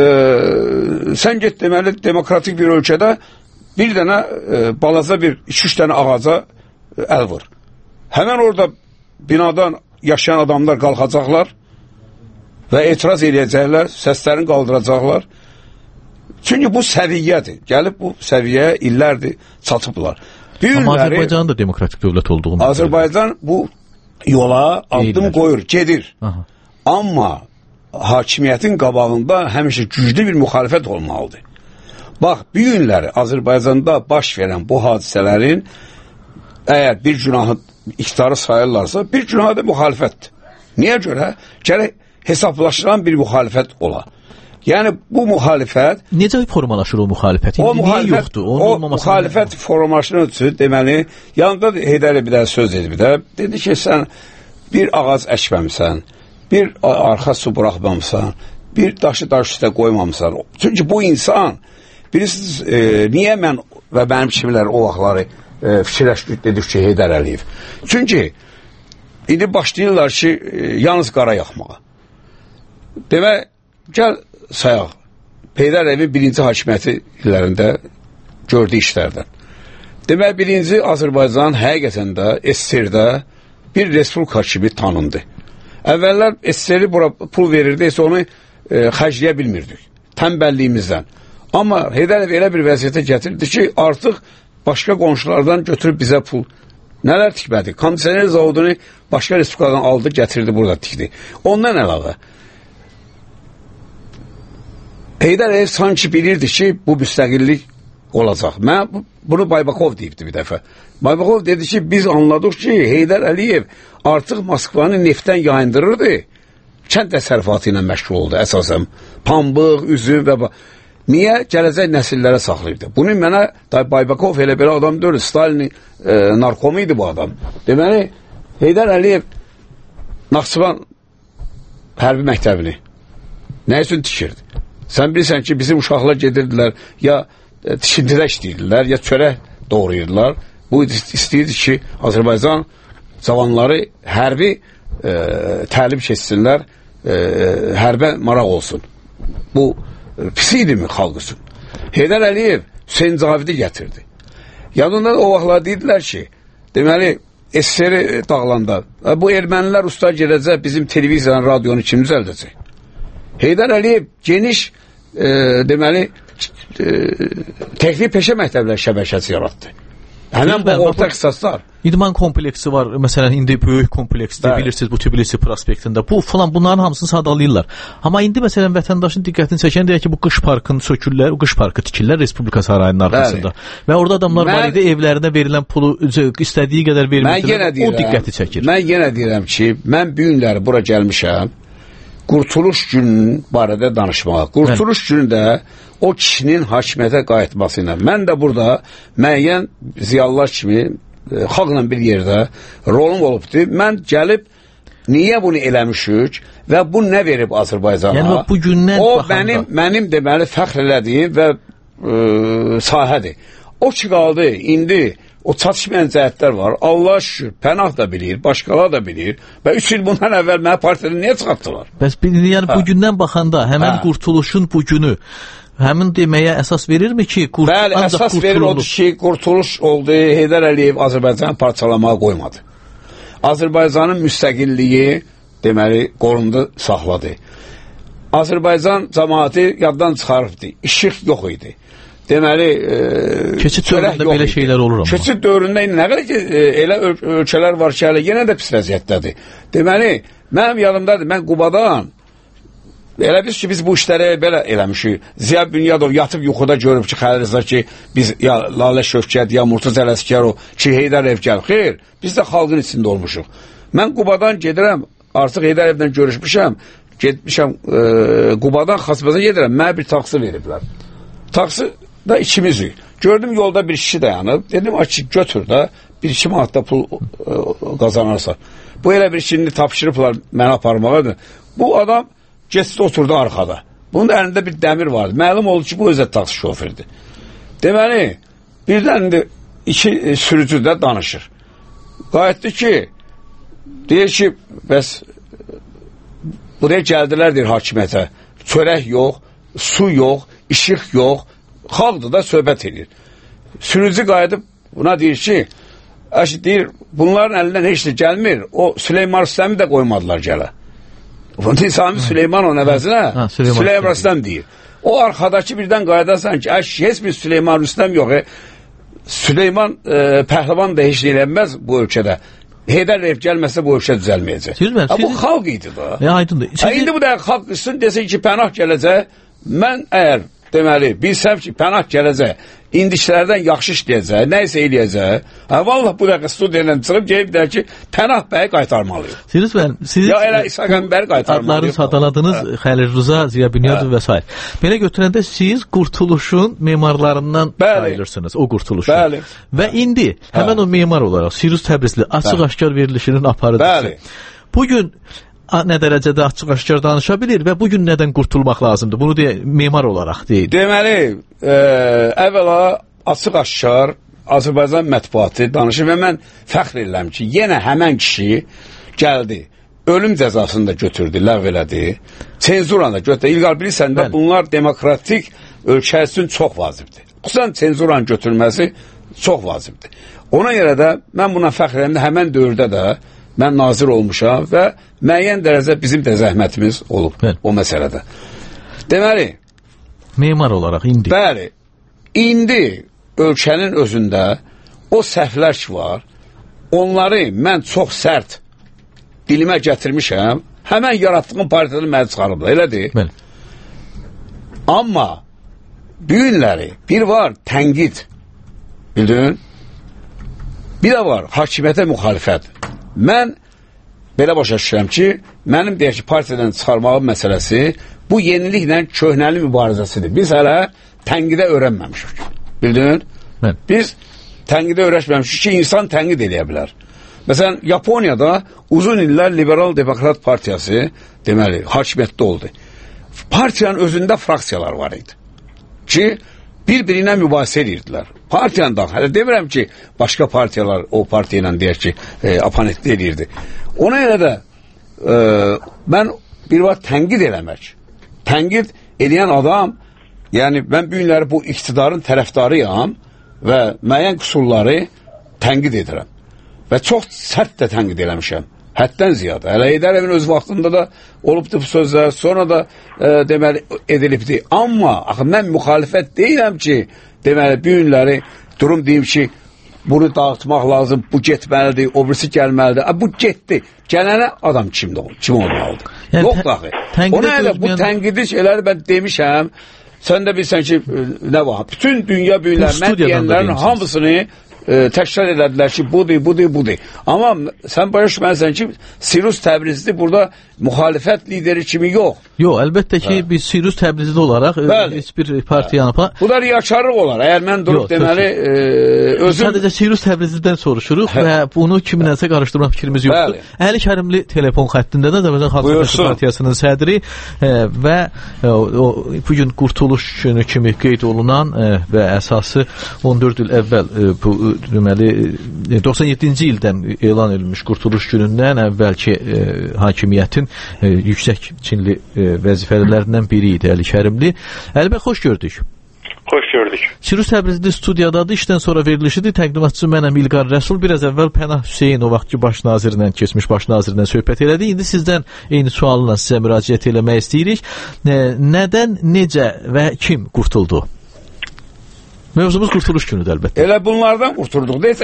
sən get deməli demokratik bir ölkədə bir dənə balaca bir 2-3 dənə ağaca əl vur. Həmən orada binadan yaşayan adamlar qalxacaqlar və etiraz eləyəcəklər, səslərini qaldıracaqlar. Çünki bu səviyyədir. Gəlib bu səviyyəyə illərdir çatıblar. Amma Azərbaycanın da demokratik dövlət olduğunu. Azərbaycan bu yola addım qoyur, gedir. Aha. Amma hakimiyyətin qabağında həmişə güclü bir müxalifət olmalıdır. Bax, bu günləri Azərbaycanda baş verən bu hadisələrin əgər bir günahı iktidarı sayırlarsa, bir günahı da müxalifətdir. Niyə görə? Gərək hesablaşılan bir müxalifət ola. Yəni bu müxalifət... Necə formalaşır o müxalifət? O müxalifət formalaşır üçün deməli, yanında Heydər bir də söz dedi bir də. Dedi ki, sən bir ağac əkməmsən, bir arxa su buraxmamsan, bir daşı daş üstə qoymamsan. Çünki bu insan, bilirsiniz, niyə mən və mənim kimlər o vaxtları fikirləşdik, dedik ki, Heydər Əliyev. Çünki indi başlayırlar ki, yalnız qara yaxmağa. Demək, gəl sayaq. Heydər Əliyevin birinci hakimiyyəti illərində gördüyü işlərdən. Demək, birinci Azərbaycan həqiqətən də SSR-də bir respublika kimi tanındı. Əvvəllər SSR-i bura pul verirdi, heç onu xərcləyə bilmirdik. Tənbəlliyimizdən. Amma Heydər Əliyev elə bir vəziyyətə gətirdi ki, artıq başqa qonşulardan götürüb bizə pul. Nələr tikmədi? Kondisioner zavodunu başqa respublikadan aldı, gətirdi, burada tikdi. Ondan əlavə Heydər Əliyev sanki bilirdi ki, bu müstəqillik olacaq. Mən bunu Baybakov deyibdi bir dəfə. Baybakov dedi ki, biz anladıq ki, Heydər Əliyev artıq Moskvanı neftdən yayındırırdı. Kənd təsərrüfatı ilə məşğul oldu əsasən. Pambıq, üzüm və... Niyə? Gələcək nəsillərə saxlayırdı. Bunu mənə Baybakov elə belə adam deyil. Stalinin narkomu idi bu adam. Deməli, Heydər Əliyev Naxçıvan hərbi məktəbini nə üçün tikirdi? Sən bilirsən ki, bizim uşaqlar gedirdilər, ya tikintidə işləyirdilər, ya çörək doğrayırdılar. Bu istəyirdi ki, Azərbaycan cavanları hərbi təlim keçsinlər, hərbə maraq olsun. Bu pis idimi xalq üçün? Heydər Əliyev Hüseyn Zavidi gətirdi. Yanında o vaxtlar deyildilər ki, deməli, SSR dağlanda, bu ermənilər usta gedəcək, bizim televiziyanın, radionu kim düzəldəcək? Heydər Əliyev geniş deməli texnik peşə məktəbləri şəbəkəsi yaratdı. Həmən bu orta ixtisaslar. İdman kompleksi var, məsələn, indi böyük kompleksdir, bilirsiniz, bu Tbilisi prospektində. Bu falan, bunların hamısını sadalayırlar. Amma indi məsələn vətəndaşın diqqətini çəkən deyək ki, bu qış parkını sökürlər, qış parkı tikirlər Respublika sarayının arxasında. Və orada adamlar var idi, evlərinə verilən pulu istədiyi qədər vermirdilər. O diqqəti çəkir. Mən yenə deyirəm ki, mən bu günləri bura gəlmişəm. Qurtuluş gününün barədə danışmağa. Qurtuluş günü də o kişinin hakimiyyətə qayıtması ilə. Mən də burada müəyyən ziyalılar kimi xalqla bir yerdə rolum olubdur. Mən gəlib niyə bunu eləmişik və bu nə verib Azərbaycana? Yəni bu gündən o mənim deməli fəxr elədiyim və sahədir. O ki qaldı indi o çatışmayan cəhətlər var. Allah şükür, Pənah da bilir, başqalar da bilir. Və 3 il bundan əvvəl mənə partiyadan niyə çıxartdılar? Bəs yəni bu gündən baxanda həmən qurtuluşun bu günü həmin deməyə əsas verirmi ki, bəli, əsas verir odur ki, qurtuluş oldu, Heydər Əliyev Azərbaycanı parçalamağa qoymadı. Azərbaycanın müstəqilliyi deməli qorundu, saxladı. Azərbaycan cəmaəti yaddan çıxarıbdı, işıq yox idi. Deməli, keçid dövründə belə şeylər olur amma. Keçid dövründə nə qədər ki, elə ölkələr var ki, hələ yenə də pis vəziyyətdədir. Deməli, mənim yadımdadır, mən Qubadan, elə biz ki, biz bu işləri belə eləmişik. Ziya Bünyadov yatıb yuxuda görüb ki, xəlirizə ki, biz ya Lalə Şövkət, ya Murtuz Ələskərov, ki, Heydər Əliyev gəl. Xeyr, biz də xalqın içində olmuşuq. Mən Qubadan gedirəm, artıq Heydər Əliyevlə görüşmüşəm, getmişəm Qubadan Xaçbaza gedirəm, mənə bir taksi veriblər. Taksi da ikimizik. Gördüm yolda bir kişi dayanıb, dedim, açıq götür da, 1-2 manat da pul qazanarsa. Bu elə bir şimdi tapşırıblar mənə aparmaqadır. Bu adam geçdi oturdu arxada. Bunun əlində bir dəmir vardı. Məlum oldu ki, bu özə taksi şofördür. Deməli, birdən də iki sürücü də danışır. Qayıtdı ki, deyir ki, bəs buraya gəldilər deyir hakimiyyətə. Çörək yox, su yox, işıq yox. Xalqdır da söhbət edir. Sürücü qayıdıb buna deyir ki, deyir, bunların əlindən heç də gəlmir. O Süleyman Rüstəmi də qoymadılar gələ. Sami Süleyman onun əvəzinə Süleyman Rüstəm deyir. O arxadakı birdən qayıdarsan ki, heç bir Süleyman Rüstəm yox. Süleyman Pəhləvan da heç deyilənməz bu ölkədə. Heydər Əliyev gəlməsə bu ölkə düzəlməyəcək. Bu xalq idi da. İndi bu da xalq üstün desə ki, pənah gələcək. Mən əgər deməli, bilsəm ki, pənah gələcək, indiklərdən yaxşı işləyəcək, nə isə eləyəcək. Vallahi bu dəqiqə studiyadan çıxıb gəlib deyir ki, Pənah bəyi qaytarmalıyıq. Siz ya elə İsa Qəmbəri qaytarmalıyıq. Adlarını sadaladınız, Xəlil Rıza, Ziya Bünyadov və s. Belə götürəndə siz Qurtuluşun memarlarından sayılırsınız, o Qurtuluşun. Bəli. Və indi həmən o memar olaraq Sirus Təbrizli açıq-aşkar verilişinin aparıcısı. Bugün nə dərəcədə açıq-aşkar danışa bilir və bugün nədən qurtulmaq lazımdır? Bunu memar olaraq deyil. Deməli, əvvəla açıq-aşkar Azərbaycan mətbuatı danışır və mən fəxr edirəm ki, yenə həmən kişi gəldi, ölüm cəzasını da götürdü, ləğv elədi, senzuranı da götürdü. İlqar bilirsən də bunlar demokratik ölkə üçün çox vacibdir. Xüsusən senzuranın götürülməsi çox vacibdir. Ona görə də mən buna fəxr edirəm də həmən dövrdə də mən nazir olmuşam və müəyyən dərəcə bizim də zəhmətimiz olub o məsələdə. Deməli, memar olaraq indi. Bəli, indi ölkənin özündə o səhvlər ki var, onları mən çox sərt dilimə gətirmişəm, həmən yaratdığım partiyada məni çıxarıblar, elədir? Bəli. Amma bu günləri bir var tənqid, bildin? Bir də var hakimiyyətə müxalifət. Mən belə başa düşürəm ki, mənim deyək ki, partiyadan çıxarmağım məsələsi bu yeniliklə köhnəli mübarizəsidir. Biz hələ tənqidə öyrənməmişik. Bildin? Biz tənqidə öyrəşməmişik ki, insan tənqid eləyə bilər. Məsələn, Yaponiyada uzun illər Liberal Demokrat Partiyası deməli, hakimiyyətdə oldu. Partiyanın özündə fraksiyalar var idi. Ki, bir-birinə mübahisə edirdilər. Partiyanın da, hələ demirəm ki, başqa partiyalar o partiya ilə deyək ki, apanetli edirdi. Ona elə də mən bir var tənqid eləmək. Tənqid eləyən adam, yəni mən bu günləri bu iktidarın tərəfdarıyam və müəyyən qüsurları tənqid edirəm. Və çox sərt də tənqid eləmişəm. Həddən ziyadə. Hələ Heydər Əliyevin öz vaxtında da olubdu bu sözlər, sonra da deməli edilibdi. Amma axı mən müxalifət deyiləm ki, deməli bu günləri durum deyim ki, bunu dağıtmaq lazım, bu getməlidir, o birisi gəlməlidir. Bu getdi. Gələnə adam kim olmalıdır? Yəni, yox daxı. Ona elə bu tənqidi şeyləri mən demişəm. Sən də bilsən ki, nə var? Bütün dünya bu günlər mən deyənlərin hamısını təkrar elədilər ki, budur. Amma sən başa düşməlisən ki, Sirus Təbrizli burada müxalifət lideri kimi yox. Yox, əlbəttə ki, biz Sirus Təbrizli olaraq heç bir partiyanı... Bu da riyakarlıq olar. Əgər mən durub deməli özüm... Sadəcə Sirus Təbrizlidən soruşuruq və bunu kiminəsə qarışdırmaq fikrimiz yoxdur. Əli Kərimli telefon xəttində də Azərbaycan Xalq Partiyasının sədri və bugün Qurtuluş günü kimi qeyd olunan və əsası 14 il əvvəl bu deməli 97-ci ildən elan edilmiş Qurtuluş günündən əvvəlki hakimiyyətin yüksək çinli vəzifələrindən biri idi Əli Kərimli. Əli bəy, xoş gördük. Xoş gördük. Sirus Təbrizli studiyadadır, işdən sonra verilişidir. Təqdimatçı mənəm İlqar Rəsul. Biraz əvvəl Pənah Hüseyn o vaxtki baş nazirlə, keçmiş baş nazirlə söhbət elədi. İndi sizdən eyni sualla sizə müraciət eləmək istəyirik. Nədən, necə və kim qurtuldu? Mövzumuz Qurtuluş günüdür əlbəttə. Elə bunlardan qurtulduq. Deyək,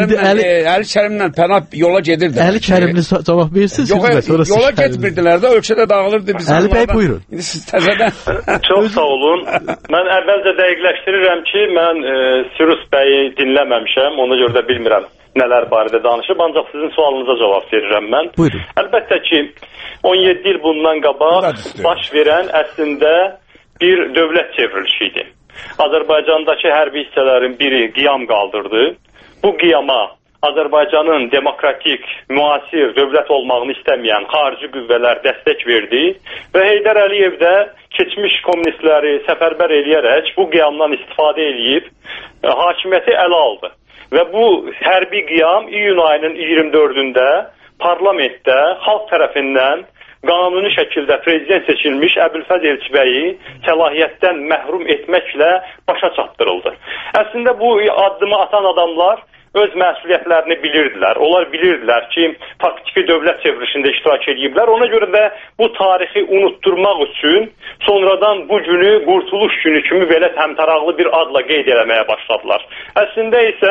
Əli Kərimlə Pənah yola gedirdi. Əli Kərimli cavab verirsiniz. Yox, yola getmirdilər də, ölkədə dağılırdı. Əli bəy, buyurun. İndi siz təzədən... Çox sağ olun. Mən əvvəlcə dəqiqləşdirirəm ki, mən Sirus bəyi dinləməmişəm, ona görə də bilmirəm nələr barədə danışıb, ancaq sizin sualınıza cavab verirəm mən. Buyurun. Əlbəttə ki, 17 il bundan qabaq baş verən əslində bir dövlət çevrilişi idi. Azərbaycandakı hərbi hissələrin biri qiyam qaldırdı. Bu qiyama Azərbaycanın demokratik, müasir dövlət olmağını istəməyən xarici qüvvələr dəstək verdi və Heydər Əliyev də keçmiş kommunistləri səfərbər eləyərək bu qiyamdan istifadə eləyib hakimiyyəti ələ aldı. Və bu hərbi qiyam iyun ayının 24-də parlamentdə xalq tərəfindən qanuni şəkildə prezident seçilmiş Əbülfəz Elçibəyi səlahiyyətdən məhrum etməklə başa çatdırıldı. Əslində bu addımı atan adamlar öz məsuliyyətlərini bilirdilər. Onlar bilirdilər ki, faktiki dövlət çevrilişində iştirak ediblər. Ona görə də bu tarixi unutturmaq üçün sonradan bu günü Qurtuluş günü kimi belə təmtəraqlı bir adla qeyd eləməyə başladılar. Əslində isə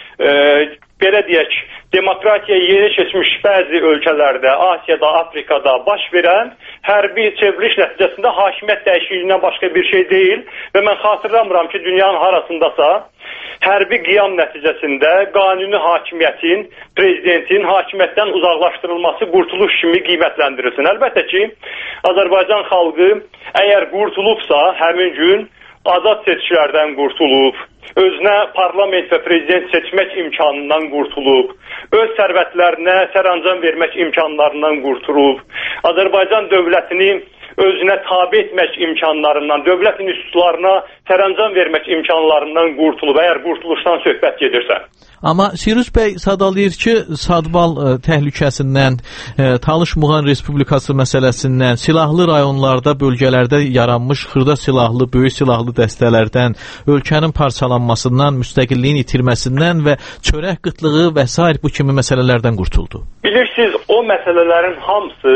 belə deyək, demokratiya yeni keçmiş bəzi ölkələrdə, Asiyada, Afrikada baş verən hərbi çevriliş nəticəsində hakimiyyət dəyişikliyindən başqa bir şey deyil və mən xatırlamıram ki, dünyanın harasındasa hərbi qiyam nəticəsində qanuni hakimiyyətin, prezidentin hakimiyyətdən uzaqlaşdırılması qurtuluş kimi qiymətləndirilsin. Əlbəttə ki, Azərbaycan xalqı əgər qurtulubsa, həmin gün azad seçkilərdən qurtulub, özünə parlament və prezident seçmək imkanından qurtulub, öz sərvətlərinə sərəncam vermək imkanlarından qurtulub, Azərbaycan dövlətini özünə tabi etmək imkanlarından, dövlət institutlarına sərəncam vermək imkanlarından qurtulub, əgər qurtuluşdan söhbət gedirsə. Amma Sirus bəy sadalayır ki, Sadbal təhlükəsindən, Talış Muğan Respublikası məsələsindən, silahlı rayonlarda, bölgələrdə yaranmış xırda silahlı, böyük silahlı dəstələrdən, ölkənin parçalanmasından, müstəqilliyin itirməsindən və çörək qıtlığı və s. bu kimi məsələlərdən qurtuldu. Bilirsiniz, o məsələlərin hamısı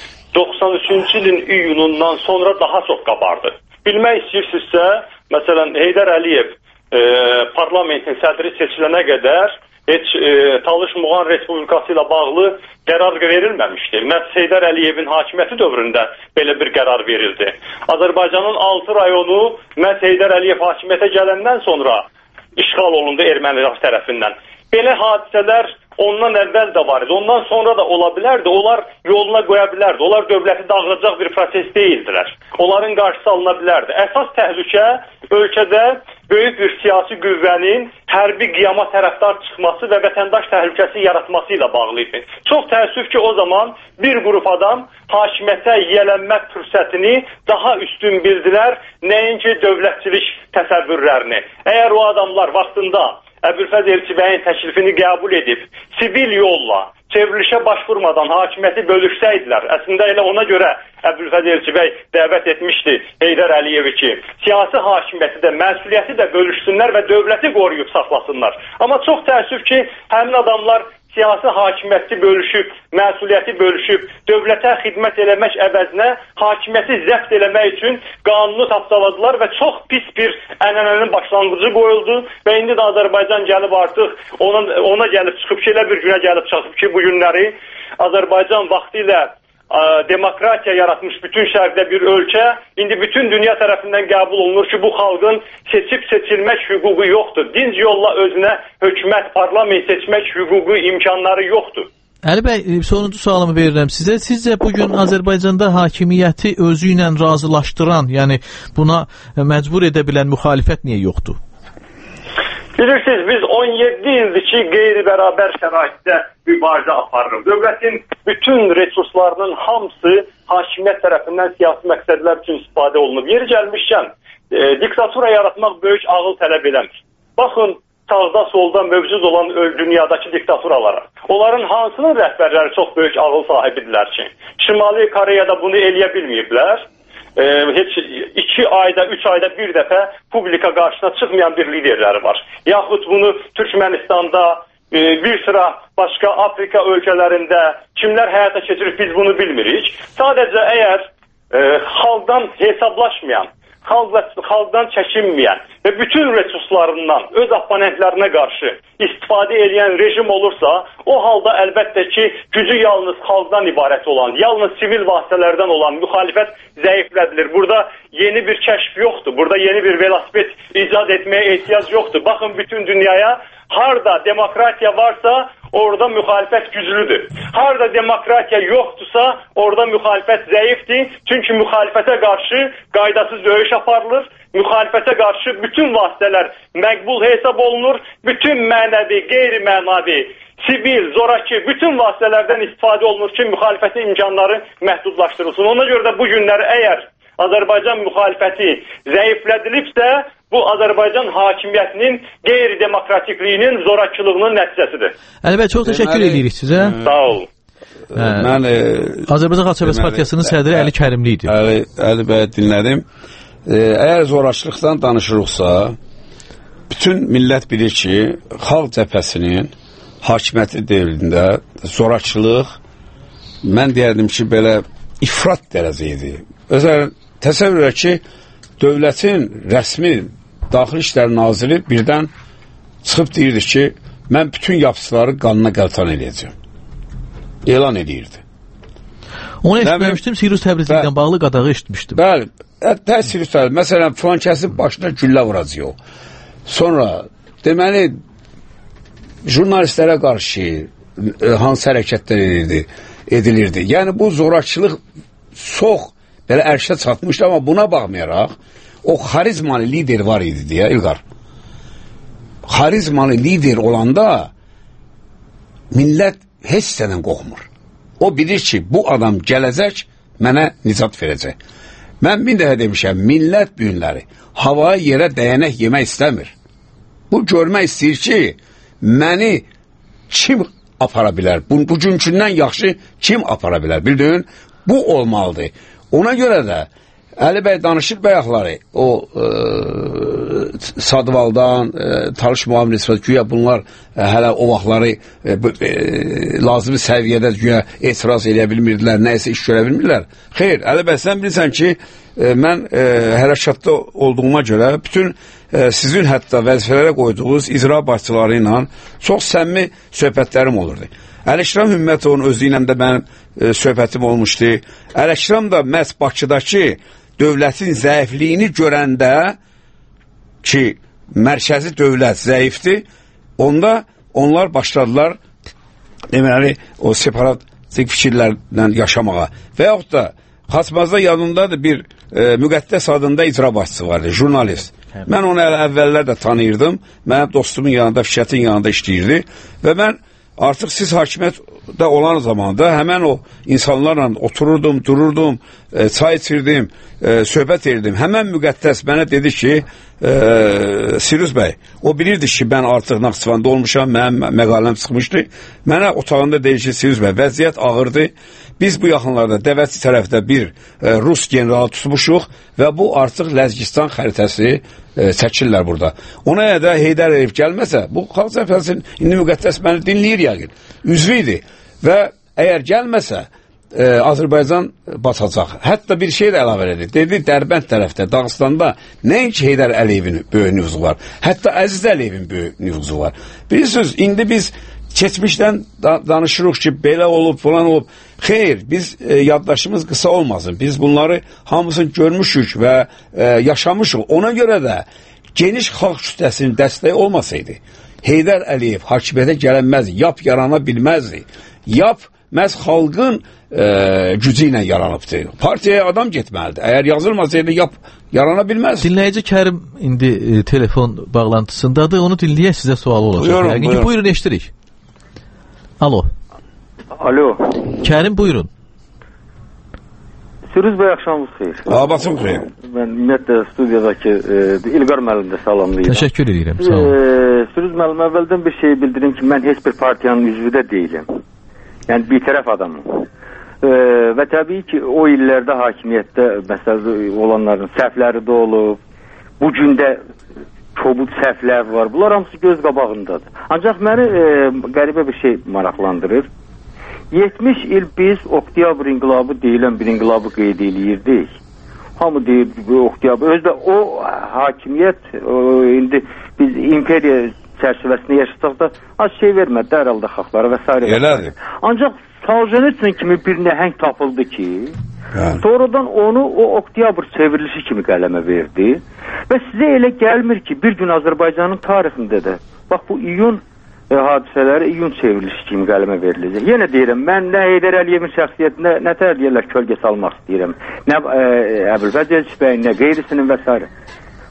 93-cü ilin iyunundan sonra daha çox qabardı. Bilmək istəyirsinizsə, məsələn, Heydər Əliyev parlamentin sədri seçilənə qədər heç Talış Muğan Respublikası ilə bağlı qərar verilməmişdir. Məhz Heydər Əliyevin hakimiyyəti dövründə belə bir qərar verildi. Azərbaycanın 6 rayonu məhz Heydər Əliyev hakimiyyətə gələndən sonra işğal olundu ermənilər tərəfindən. Belə hadisələr ondan əvvəl də var idi, ondan sonra da ola bilərdi, onlar yoluna qoya bilərdi, onlar dövləti dağılacaq bir proses deyildilər. Onların qarşısı alına bilərdi. Əsas təhlükə ölkədə böyük bir siyasi qüvvənin hərbi qiyama tərəfdar çıxması və vətəndaş təhlükəsi yaratması ilə bağlı idi. Çox təəssüf ki, o zaman bir qrup adam hakimiyyətə yiyələnmək fürsətini daha üstün bildilər, nəinki dövlətçilik təsəvvürlərini. Əgər o adamlar vaxtında Əbülfəz Elçibəyin təklifini qəbul edib, sivil yolla, çevrilişə başvurmadan hakimiyyəti bölüşsəydilər, əslində elə ona görə Əbülfəz Elçibəy dəvət etmişdi Heydər Əliyevi ki, siyasi hakimiyyəti də, məsuliyyəti də bölüşsünlər və dövləti qoruyub saxlasınlar. Amma çox təəssüf ki, həmin adamlar siyasi hakimiyyəti bölüşüb, məsuliyyəti bölüşüb, dövlətə xidmət eləmək əvəzinə hakimiyyəti zəbt eləmək üçün qanunu tapdaladılar və çox pis bir ənənənin başlanğıcı qoyuldu və indi də Azərbaycan gəlib artıq ona gəlib çıxıb ki, elə bir günə gəlib çıxıb ki, bu günləri Azərbaycan vaxtilə demokratiya yaratmış bütün şərqdə bir ölkə, indi bütün dünya tərəfindən qəbul olunur ki, bu xalqın seçib seçilmək hüququ yoxdur. Dinc yolla özünə hökumət, parlament seçmək hüququ, imkanları yoxdur. Əli bəy, sonuncu sualımı verirəm sizə. Sizcə bugün Azərbaycanda hakimiyyəti özü ilə razılaşdıran, yəni buna məcbur edə bilən müxalifət niyə yoxdur? Bilirsiniz, biz 17 ildir ki, qeyri-bərabər şəraitdə mübarizə aparırıq. Dövlətin bütün resurslarının hamısı hakimiyyət tərəfindən siyasi məqsədlər üçün istifadə olunub. Yeri gəlmişkən, diktatura yaratmaq böyük ağıl tələb eləmir. Baxın, sağda, solda mövcud olan dünyadakı diktaturalara. Onların hansının rəhbərləri çox böyük ağıl sahibidirlər ki, Şimali Koreyada bunu eləyə bilməyiblər. Heç 2 ayda, 3 ayda bir dəfə publika qarşısına çıxmayan bir liderləri var. Yaxud bunu Türkmənistanda, bir sıra başqa Afrika ölkələrində kimlər həyata keçirib biz bunu bilmirik. Sadəcə əgər xalqdan hesablaşmayan, xalqdan çəkinməyən və bütün resurslarından öz oponentlərinə qarşı istifadə edən rejim olursa, o halda əlbəttə ki, gücü yalnız xalqdan ibarət olan, yalnız sivil vasitələrdən olan müxalifət zəiflədilir. Burada yeni bir kəşf yoxdur, burada yeni bir velosiped icad etməyə ehtiyac yoxdur. Baxın bütün dünyaya, harda demokratiya varsa, orada müxalifət güclüdür. Harda demokratiya yoxdursa, orada müxalifət zəifdir. Çünki müxalifətə qarşı qaydasız döyüş aparılır müxalifətə qarşı bütün vasitələr məqbul hesab olunur, bütün mənəvi, qeyri-mənəvi, sivil, zoraki, bütün vasitələrdən istifadə olunur ki, müxalifətin imkanları məhdudlaşdırılsın. Ona görə də bu günləri əgər Azərbaycan müxalifəti zəiflədilibsə, bu Azərbaycan hakimiyyətinin qeyri-demokratikliyinin, zorakılığının nəticəsidir. Əli bəy, çox təşəkkür edirik sizə. Sağ olun. Mən Azərbaycan Xalq Cəbhəsi Partiyasının sədri Əli Kərimli idi. Əli bəy dinlədim. Əgər zorakılıqdan danışırıqsa, bütün millət bilir ki, Xalq Cəbhəsinin hakimiyyəti devrində zorakılıq, mən deyərdim ki, belə ifrat dərəcə idi. Özələn, təsəvvür edək ki, dövlətin rəsmi Daxili İşlər Naziri birdən çıxıb deyirdi ki, mən bütün yapısıları qanına qəltan edəcəm. Elan edirdi. Onu eşitməmişdim, Sirus Təbrizliklə bağlı qadağı eşitmişdim. Bəli, Sirus Təbrizlik, məsələn, filan kəsin başına güllə vuracaq. Sonra, deməli, jurnalistlərə qarşı hansı hərəkətlər edilirdi. Yəni, bu zorakılıq çox belə ərşə çatmışdı, amma buna baxmayaraq, o xarizmalı lider var idi deyə, İlqar. Xarizmalı lider olanda millət heç səndən qorxmur. O bilir ki, bu adam gələcək, mənə nicat verəcək. Mən bir dəfə demişəm, millət bu günləri havaya yerə dəyənək yemək istəmir. Bu görmək istəyir ki, məni kim apara bilər? Bu günkündən yaxşı kim apara bilər? Bildin? Bu olmalıdır. Ona görə də Əli bəy danışır bayaqları, o Sadıvaldan, Talış Müavin Rəsvət, güya bunlar hələ o vaxtları lazımi səviyyədə güya etiraz edə bilmirdilər, nəyəsə iş görə bilmirlər. Xeyr, Əli bəy, sən bilirsən ki, mən hərəkatda olduğuma görə bütün sizin hətta vəzifələrə qoyduğunuz icra başçıları ilə çox səmimi söhbətlərim olurdu. Ələkram Hümmətovun özü ilə də mənim söhbətim olmuşdu. Ələkram da məhz Bakıdakı dövlətin zəifliyini görəndə ki, mərkəzi dövlət zəifdir, onda onlar başladılar deməli, o separatik fikirlərlə yaşamağa. Və yaxud da Xaçmazda yanındadır bir Müqəddəs adında icra başçısı vardı, jurnalist. Mən onu əvvəllər də tanıyırdım. Mənim dostumun yanında, Fişətin yanında işləyirdi. Və mən artıq siz hakimiyyətdə olan zamanda həmən o insanlarla otururdum, dururdum, çay içirdim, söhbət edirdim. Həmən Müqəddəs mənə dedi ki, Sirus bəy, o bilirdi ki, mən artıq Naxçıvanda olmuşam, mənim məqaləm çıxmışdı. Mənə otağında deyir ki, Sirus bəy, vəziyyət ağırdı. Biz bu yaxınlarda Dəvətçi tərəfdə bir Rus generalı tutmuşuq və bu artıq Ləzgistan xəritəsi çəkirlər burada. Ona ya da Heydər Əliyev gəlməsə, bu Xalq Cəbhəsinin indi Müqəddəs məni dinləyir yəqin, üzvü idi və əgər gəlməsə Azərbaycan batacaq. Hətta bir şey də əlavə edir. Dedi, Dərbənd tərəfdə, Dağıstanda nəinki Heydər Əliyevin böyük nüfuzu var, hətta Əziz Əliyevin böyük nüfuzu var. Bilirsiniz, indi biz keçmişdən danışırıq ki, belə olub, falan olub. Xeyr, biz yaddaşımız qısa olmasın. Biz bunları hamısını görmüşük və yaşamışıq. Ona görə də geniş xalq kütləsinin dəstəyi olmasaydı, Heydər Əliyev hakimiyyətə gələnməzdi, yap yarana bilməzdi. Yap məhz xalqın gücü ilə yaranıbdır. Partiyaya adam getməlidir. Əgər yazılmasaydı, yap yarana bilməz. Dinləyici Kərim indi telefon bağlantısındadır. Onu dinləyək, sizə sualı olacaq. Buyurun, eşdirik. Alo. Alo. Kərim, buyurun. Sürüz bəy, axşamınız xeyir. Abatım xeyir. Mən ümumiyyətlə studiyadakı İlqar müəllim də salamlayıram. Təşəkkür edirəm, sağ olun. Sürüz müəllim, əvvəldən bir şey bildirim ki, mən heç bir partiyanın üzvü də deyiləm. Yəni, bir tərəf adamım. Və təbii ki, o illərdə hakimiyyətdə məsələn olanların səhvləri də olub. Bu gündə kobud səhvlər var. Bunlar hamısı göz qabağındadır. Ancaq məni qəribə bir şey maraqlandırır. 70 il biz oktyabr inqilabı deyilən bir inqilabı qeyd eləyirdik. Hamı deyir, oktyabr. Özdə o hakimiyyət, indi biz imperiya çərçivəsində yaşasaq da az şey vermədi də herhalde xalqlara və s. Elədir. Ancaq Solzhenitsin kimi bir nəhəng tapıldı ki, sonradan onu o oktyabr çevrilişi kimi qələmə verdi və sizə elə gəlmir ki, bir gün Azərbaycanın tarixində də, bax bu iyun hadisələri iyun çevrilişi kimi qələmə veriləcək. Yenə deyirəm, mən nə Heydər Əliyevin şəxsiyyətinə nə tərliyərlər kölgə salmaq istəyirəm, nə Əbülfəz Elçibəyin, nə qeyrisinin və s.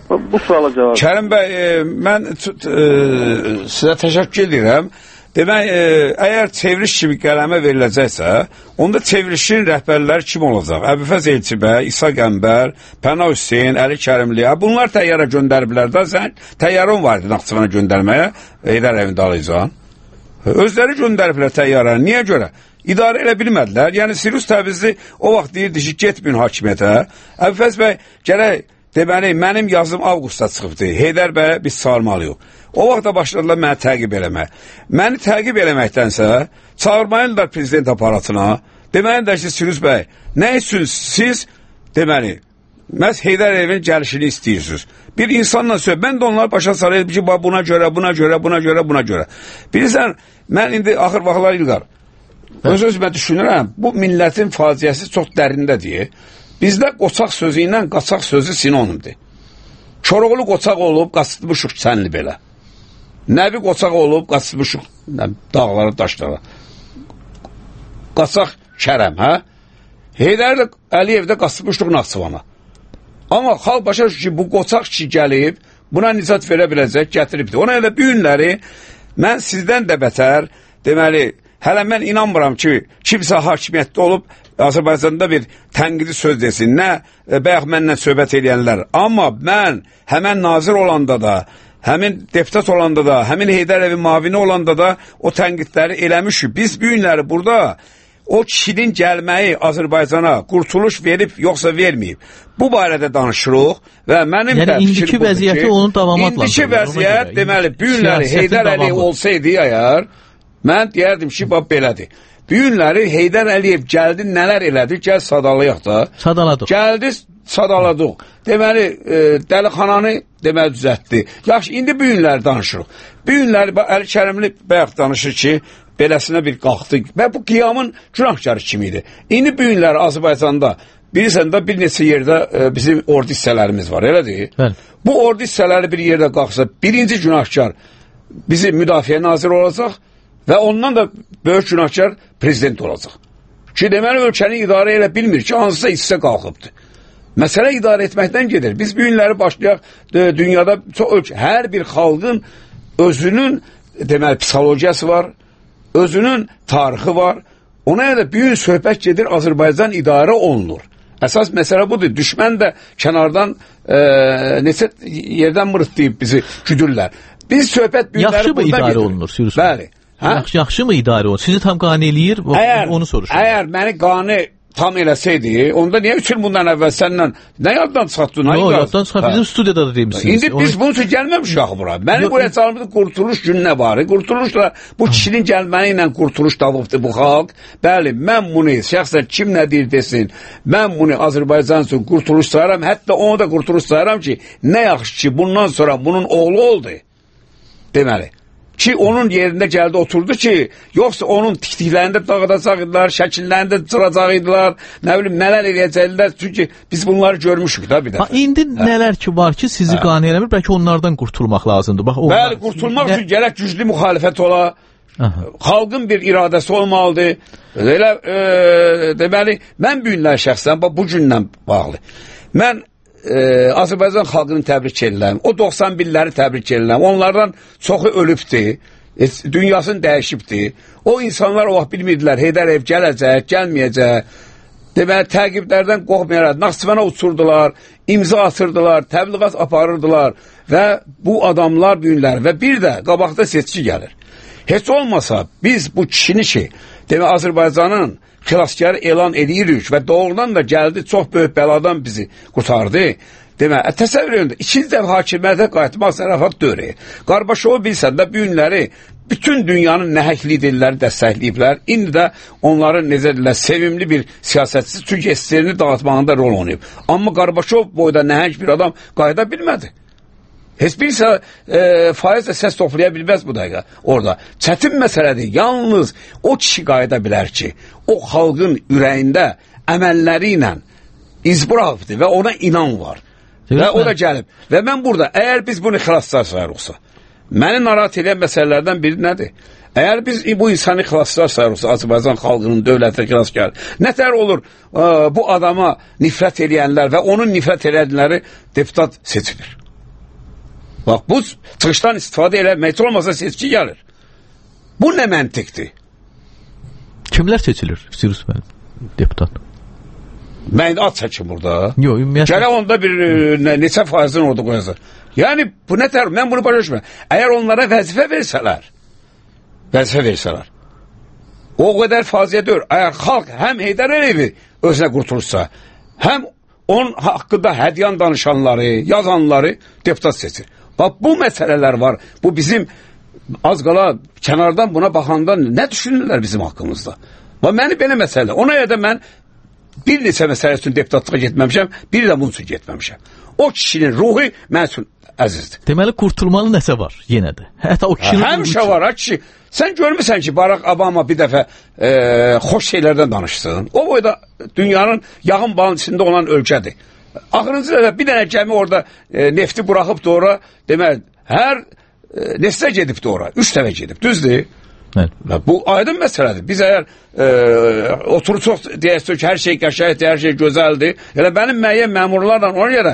Bu suala cavab. Kərim bəy, mən sizə təşəkkür edirəm. Demək, əgər çevriliş kimi qələmə veriləcəksə, onda çevrilişin rəhbərləri kim olacaq? Əbülfəz Elçibəy, İsa Qəmbər, Pəna Hüseyin, Əli Kərimli. Bunlar təyyarə göndəriblər də, sən təyyarın var idi Naxçıvana göndərməyə, Heydər Əliyev Dalıcan. Özləri göndəriblər təyyarəni. Niyə görə? İdarə elə bilmədilər. Yəni, Sirus Təbrizli o vaxt deyirdi ki, getməyin hakimiyyətə. Əbülfəz bəy, gərək, deməli, mənim yazım avqustda çıxıbdı. Heydər bəyə biz çağırmalıyıq. O vaxtda başladılar məni təqib eləmək. Məni təqib eləməkdənsə, çağırmayınlar prezident aparatına. Deməliyirlər ki, Sirus bəy, nə üçün siz, deməli, məhz Heydər Əliyevin gəlişini istəyirsiniz. Bir insanla söyləyib, mən də onlar başa sarayım ki, buna görə, buna görə, buna görə, buna görə. Bilirsən, mən indi axır vaxtlar İlqar, öz-özümə düşünürəm, bu millətin faciəsi çox dərindədir. Bizdə qoçaq sözü ilə qaçaq sözü sinonimdir. Koroğlu qoçaq olub, qaçmışıq sənli belə. Nəbi qoçaq olub, qaçmışıq dağlara, daşlara. Qaçaq Kərəm, hə? Heydər Əliyev də qaçmışıq Naxçıvana. Amma xalq başa düşür ki, bu qoçaq ki gəlib, buna nicat verə biləcək, gətiribdir. Ona elə bu günləri mən sizdən də bətər, deməli, hələ mən inanmıram ki, kimsə hakimiyyətdə olub, Azərbaycanda bir tənqidi söz desin, nə bayaq mənlə söhbət edənlər. Amma mən həmən nazir olanda da, həmin deputat olanda da, həmin Heydər Əliyevin mavini olanda da o tənqidləri eləmişik. Biz bu günləri burada o kişinin gəlməyi Azərbaycana qurtuluş verib, yoxsa verməyib. Bu barədə danışırıq və mənim də indiki vəziyyəti onun davam adlandırır. İndiki vəziyyət, deməli, bu günləri Heydər Əliyev olsaydı əgər, mən deyərdim ki, belədir. Bu günləri Heydər Əliyev gəldi, nələr elədi, gəl sadalayaq da. Sadaladıq. Gəldi, sadaladıq. Deməli, dəlixananı deməli düzəltdi. Yaxşı, indi bu günləri danışırıq. Bu günləri Əli Kərimli bayaq danışır ki, beləsinə bir qalxdı və bu qiyamın günahkarı kimi idi. İndi bu günləri Azərbaycanda bilirsən də bir neçə yerdə bizim ordu hissələrimiz var, elədir? Bəli. Bu ordu hissələri bir yerdə qalxsa, birinci günahkar bizim müdafiə naziri olacaq və ondan da böyük günahkar prezident olacaq. Ki, deməli, ölkəni idarə elə bilmir ki, hansısa hissə qalxıbdır. Məsələ idarə etməkdən gedir. Biz bu günləri başlayaq, dünyada hər bir xalqın özünün, deməli, psixologiyası var, özünün tarixi var. Ona görə bir gün söhbət gedir, Azərbaycan idarə olunur. Əsas məsələ budur. Düşmən də kənardan neçə yerdən mırıtlayıb bizi güdürlər. Biz söhbət günləri burada gedir. Yaxşı mı idarə olunur, Sürüsün? Bəli. Yaxşı mı idarə olunur? Sizi tam qane eləyir, onu soruşurum. Əgər məni qane tam eləsəydi, onda niyə 3 il bundan əvvəl səndən nə yaddan çıxartdın? Yox, yaddan çıxart, bizim studiyada da demişsiniz. İndi biz bunun üçün gəlməmişik axı bura. Məni buraya çağırmışdı, qurtuluş gününə var. Qurtuluşla, bu kişinin gəlməyi ilə qurtuluş tapıbdır bu xalq. Bəli, mən bunu, şəxsən kim nə deyir desin, mən bunu Azərbaycan üçün qurtuluş sayıram, hətta onu da qurtuluş sayıram ki, nə yaxşı ki, bundan sonra bunun oğlu oldu. Deməli. Ki onun yerində gəldi oturdu ki, yoxsa onun tiktiklərində dağıdacaqdılar, şəkillərində cıracaqdılar, nə bilim, nələr eləyəcəklər. Çünki biz bunları görmüşük da bir dəfə. İndi nələr ki var ki, sizi qane eləmir, bəlkə onlardan qurtulmaq lazımdır. Bəli, qurtulmaq üçün gərək güclü müxalifət ola, xalqın bir iradəsi olmalıdır. Elə, deməli, mən bu günlər şəxsən, bu gündən bağlı. Mən Azərbaycan xalqını təbrik edirəm. O 91'ləri təbrik edirəm. Onlardan çoxu ölübdür. Dünyasını dəyişibdir. O insanlar o vaxt bilmirdilər. Heydər Əliyev gələcək, gəlməyəcək. Deməli, təqiblərdən qorxmayaraq Naxçıvana uçurdular, imza atırdılar, təbliğat aparırdılar və bu adamlar günlər və bir də qabaqda seçki gəlir. Heç olmasa biz bu kişini ki, demək Azərbaycanın xilaskarı elan edirik və doğrudan da gəldi, çox böyük bəladan bizi qurtardı. Demək, təsəvvür edin, 2 dəfə hakimiyyətə qayıtmaq Sərafat dövrü. Qarbaşovu bilsən də bu günləri bütün dünyanın nəhəng liderləri dəstəkləyiblər. İndi də onların necə deyirlər, sevimli bir siyasətçisi, çünki SSR-ni dağıtmağında rol oynayıb. Amma Qarbaşov boyda nəhəng bir adam qayıda bilmədi. Heç birisi faizlə səs toplaya bilməz bu dəqiqə orada. Çətin məsələdir. Yalnız o kişi qayıda bilər ki, o xalqın ürəyində əməlləri ilə iz buraxıbdır və ona inan var. Və o da gəlib. Və mən burada, əgər biz bunu xilaslar sayırıqsa, məni narahat edən məsələlərdən biri nədir? Əgər biz bu insanı xilaslar sayırıqsa, Azərbaycan xalqının dövləti xilaskar, nətər olur bu adama nifrət edənlər və onun nifrət edənləri deputat seçilir? Bax, bu çıxışdan istifadə eləmək olmasa seçki gəlir. Bu nə məntiqdir? Kimlər seçilir? Sirus müəllim, deputat. Mən ad çəkim burada. Yox, ümumiyyətlə. Gələ onda bir neçə faizini orada qoyasın. Yəni, bu nə tərəf? Mən bunu başa düşmürəm. Əgər onlara vəzifə versələr, o qədər faziyə deyil. Əgər xalq həm Heydər Əliyevi özünə qurtulursa, həm onun haqqında hədyan danışanları, yazanları deputat seçir. Bax, bu məsələlər var. Bu bizim az qala kənardan buna baxanda nə düşünürlər bizim haqqımızda? Bax, məni belə məsələ. Ona görə də mən bir neçə məsələ üçün deputatlığa getməmişəm, bir də bunun üçün getməmişəm. O kişinin ruhu mən üçün əzizdir. Deməli, qurtulmalı nəsə var yenə də. Hətta o kişinin həmişə var, ha kişi. Sən görmüsən ki, Barack Obama bir dəfə xoş şeylərdən danışsın. O boyda dünyanın yağın balın içində olan ölkədir. Axırıncı dəfə bir dənə gəmi orada nefti buraxıb da ora, demək, hər neçə gedib də ora? 3 dəfə gedib, düzdür? Bu aydın məsələdir. Biz əgər oturuq deyək ki, hər şey qəşəngdir, hər şey gözəldir. Elə mənim müəyyən məmurlarla ona görə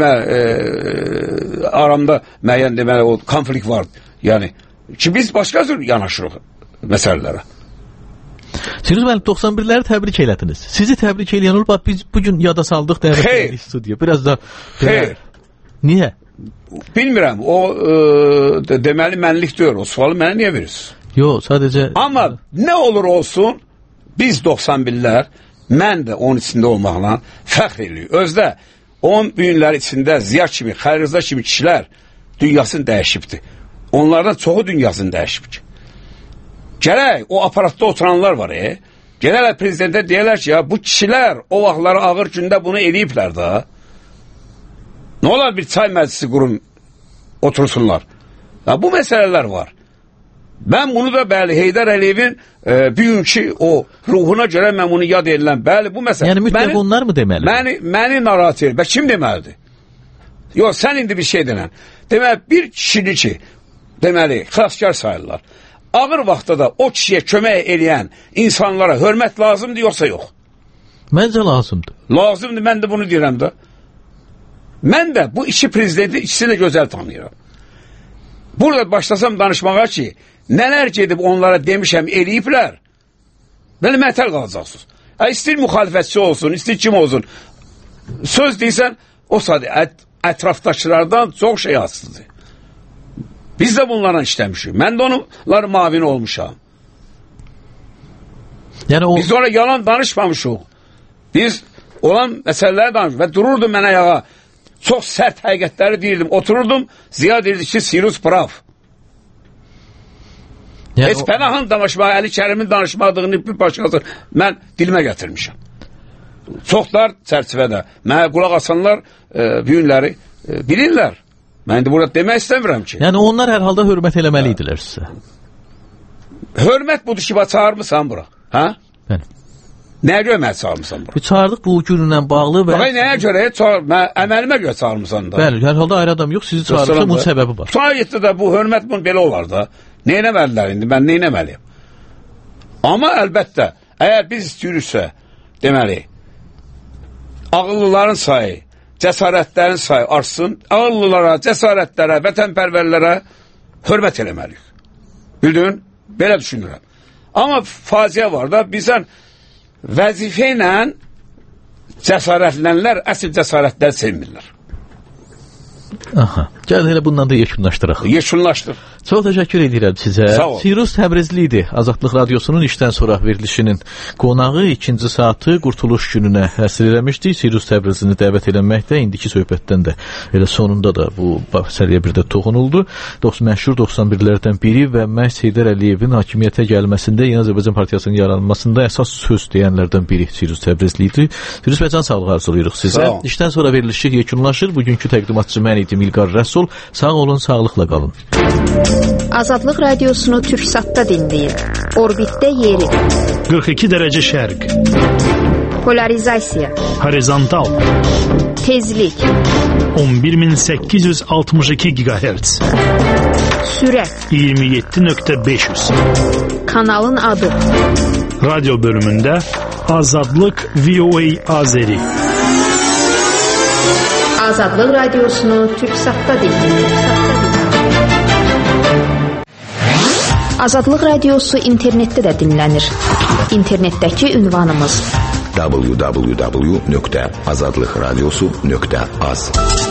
demək aramda müəyyən demək o konflikt var. Yəni ki biz başqa cür yanaşırıq məsələlərə. Sirus müəllim 91-ləri təbrik elədiniz. Sizi təbrik eləyən olub, biz bugün yada saldıq dəvət studiya. Biraz da xeyr. Niyə? Bilmirəm. O deməli mənlik deyir. O sualı mənə niyə verirsiniz? Yox, sadəcə... Amma nə olur olsun, biz 91-lər, mən də onun içində olmaqla fəxr edirik. Özdə, onun büyünləri içində Ziya kimi, Xəlil Rıza kimi kişilər dünyasını dəyişibdir. Onlardan çoxu dünyasını dəyişib ki. Gələk, o aparatda oturanlar var, Gələrlər prezidentə deyərlər ki, ya, bu kişilər o vaxtları ağır gündə bunu eləyiblər da. Nə olar bir çay məclisi qurum, otursunlar. Ya, bu məsələlər var. Mən bunu da bəli Heydər Əliyevin bugünkü o ruhuna görə mən bunu yad edilən. Bəli bu məsələ. Yəni mütləq onlar mı deməli? Məni narahat edir. Və kim deməlidir? Yox, sən indi bir şey denən. Deməli bir kişini ki, deməli xilaskar sayırlar. Ağır vaxtda da o kişiyə kömək eləyən insanlara hörmət lazımdır yoxsa yox? Məncə lazımdır. Lazımdır, mən də bunu deyirəm da. Mən də bu iki prezidenti ikisini gözəl tanıyıram. Burada başlasam danışmağa ki, nələr gedib onlara demişəm, eləyiblər. Belə mətəl qalacaqsınız. İstir müxalifətçi olsun, istir kim olsun. Söz deyirsən, o sadə ətrafdaşlardan çox şey asılıdır. Biz də bunlarla işləmişik. Mən də onların mavini olmuşam. Yəni biz ona yalan danışmamışıq. Biz olan məsələləri danışmışıq və dururdum mən ayağa. Çox sərt həqiqətləri deyirdim. Otururdum, Ziya deyirdi ki, Sirus prav. Heç Pənahın danışmağı, Əli Kərimin danışmadığını bir başqası mən dilimə gətirmişəm. Çoxlar çərçivədə. Mənə qulaq asanlar büyünləri bilirlər. Mən də burada demək istəmirəm ki. Yəni onlar hər halda hörmət eləməli idilər sizə. Hörmət budur ki, çağırmısan bura. Hə? Bəli. Nəyə görə məni çağırmısan bura? Çağırdıq bu günlə bağlı və... Baxay, nəyə görə? Əməlimə görə çağırmısan da. Bəli, hər halda ayrı adam yox, sizi çağırırsa bunun səbəbi var. Sonra getdi də bu hörmət bunu belə olar da. Neynəməlilər indi, mən neynəməliyim? Amma əlbəttə, əgər biz istəyiriksə, deməli, ağıllıların sayı, cəsarətlərin sayı artsın, ağıllılara, cəsarətlərə, vətənpərvərlərə hörmət eləməliyik. Bildin? Belə düşünürəm. Amma faciə var da, bizdən vəzifə ilə cəsarətlənlər əsl cəsarətləri sevmirlər. Aha, gəl elə bundan da yekunlaşdıraq. Yekunlaşdır. Çox təşəkkür edirəm sizə. Sağ ol. Sirus Təbrizli idi. Azadlıq Radiosunun işdən sonra verilişinin qonağı ikinci saatı Qurtuluş gününə həsr eləmişdik. Sirus Təbrizlini dəvət eləməkdə indiki söhbətdən də elə sonunda da bu məsələyə bir də toxunuldu. Məşhur 91-lərdən biri və məhz Heydər Əliyevin hakimiyyətə gəlməsində Yeni Azərbaycan Partiyasının yaranmasında əsas söz deyənlərdən biri Sirus Təbrizli idi. Sirus bəy, can sağlığı arzulayırıq sizə. İşdən sonra verilişi yekunlaşır. Bugünkü təqdimatçı mən idim İlqar Rəsul. Sağ olun, sağlıqla qalın. Azadlıq Radiosunu Türksatda dinləyin. Orbitdə yeri. 42 dərəcə şərq. Polarizasiya. Horizontal. Tezlik. 11862 GHz. Sürət. 27.500. Kanalın adı. Radyo bölümündə Azadlıq VOA Azeri. Azadlıq Radiosunu TürkSatda dinləyin. Azadlıq Radiosu internetdə də dinlənir. İnternetdəki ünvanımız www.azadlıqradiosu.az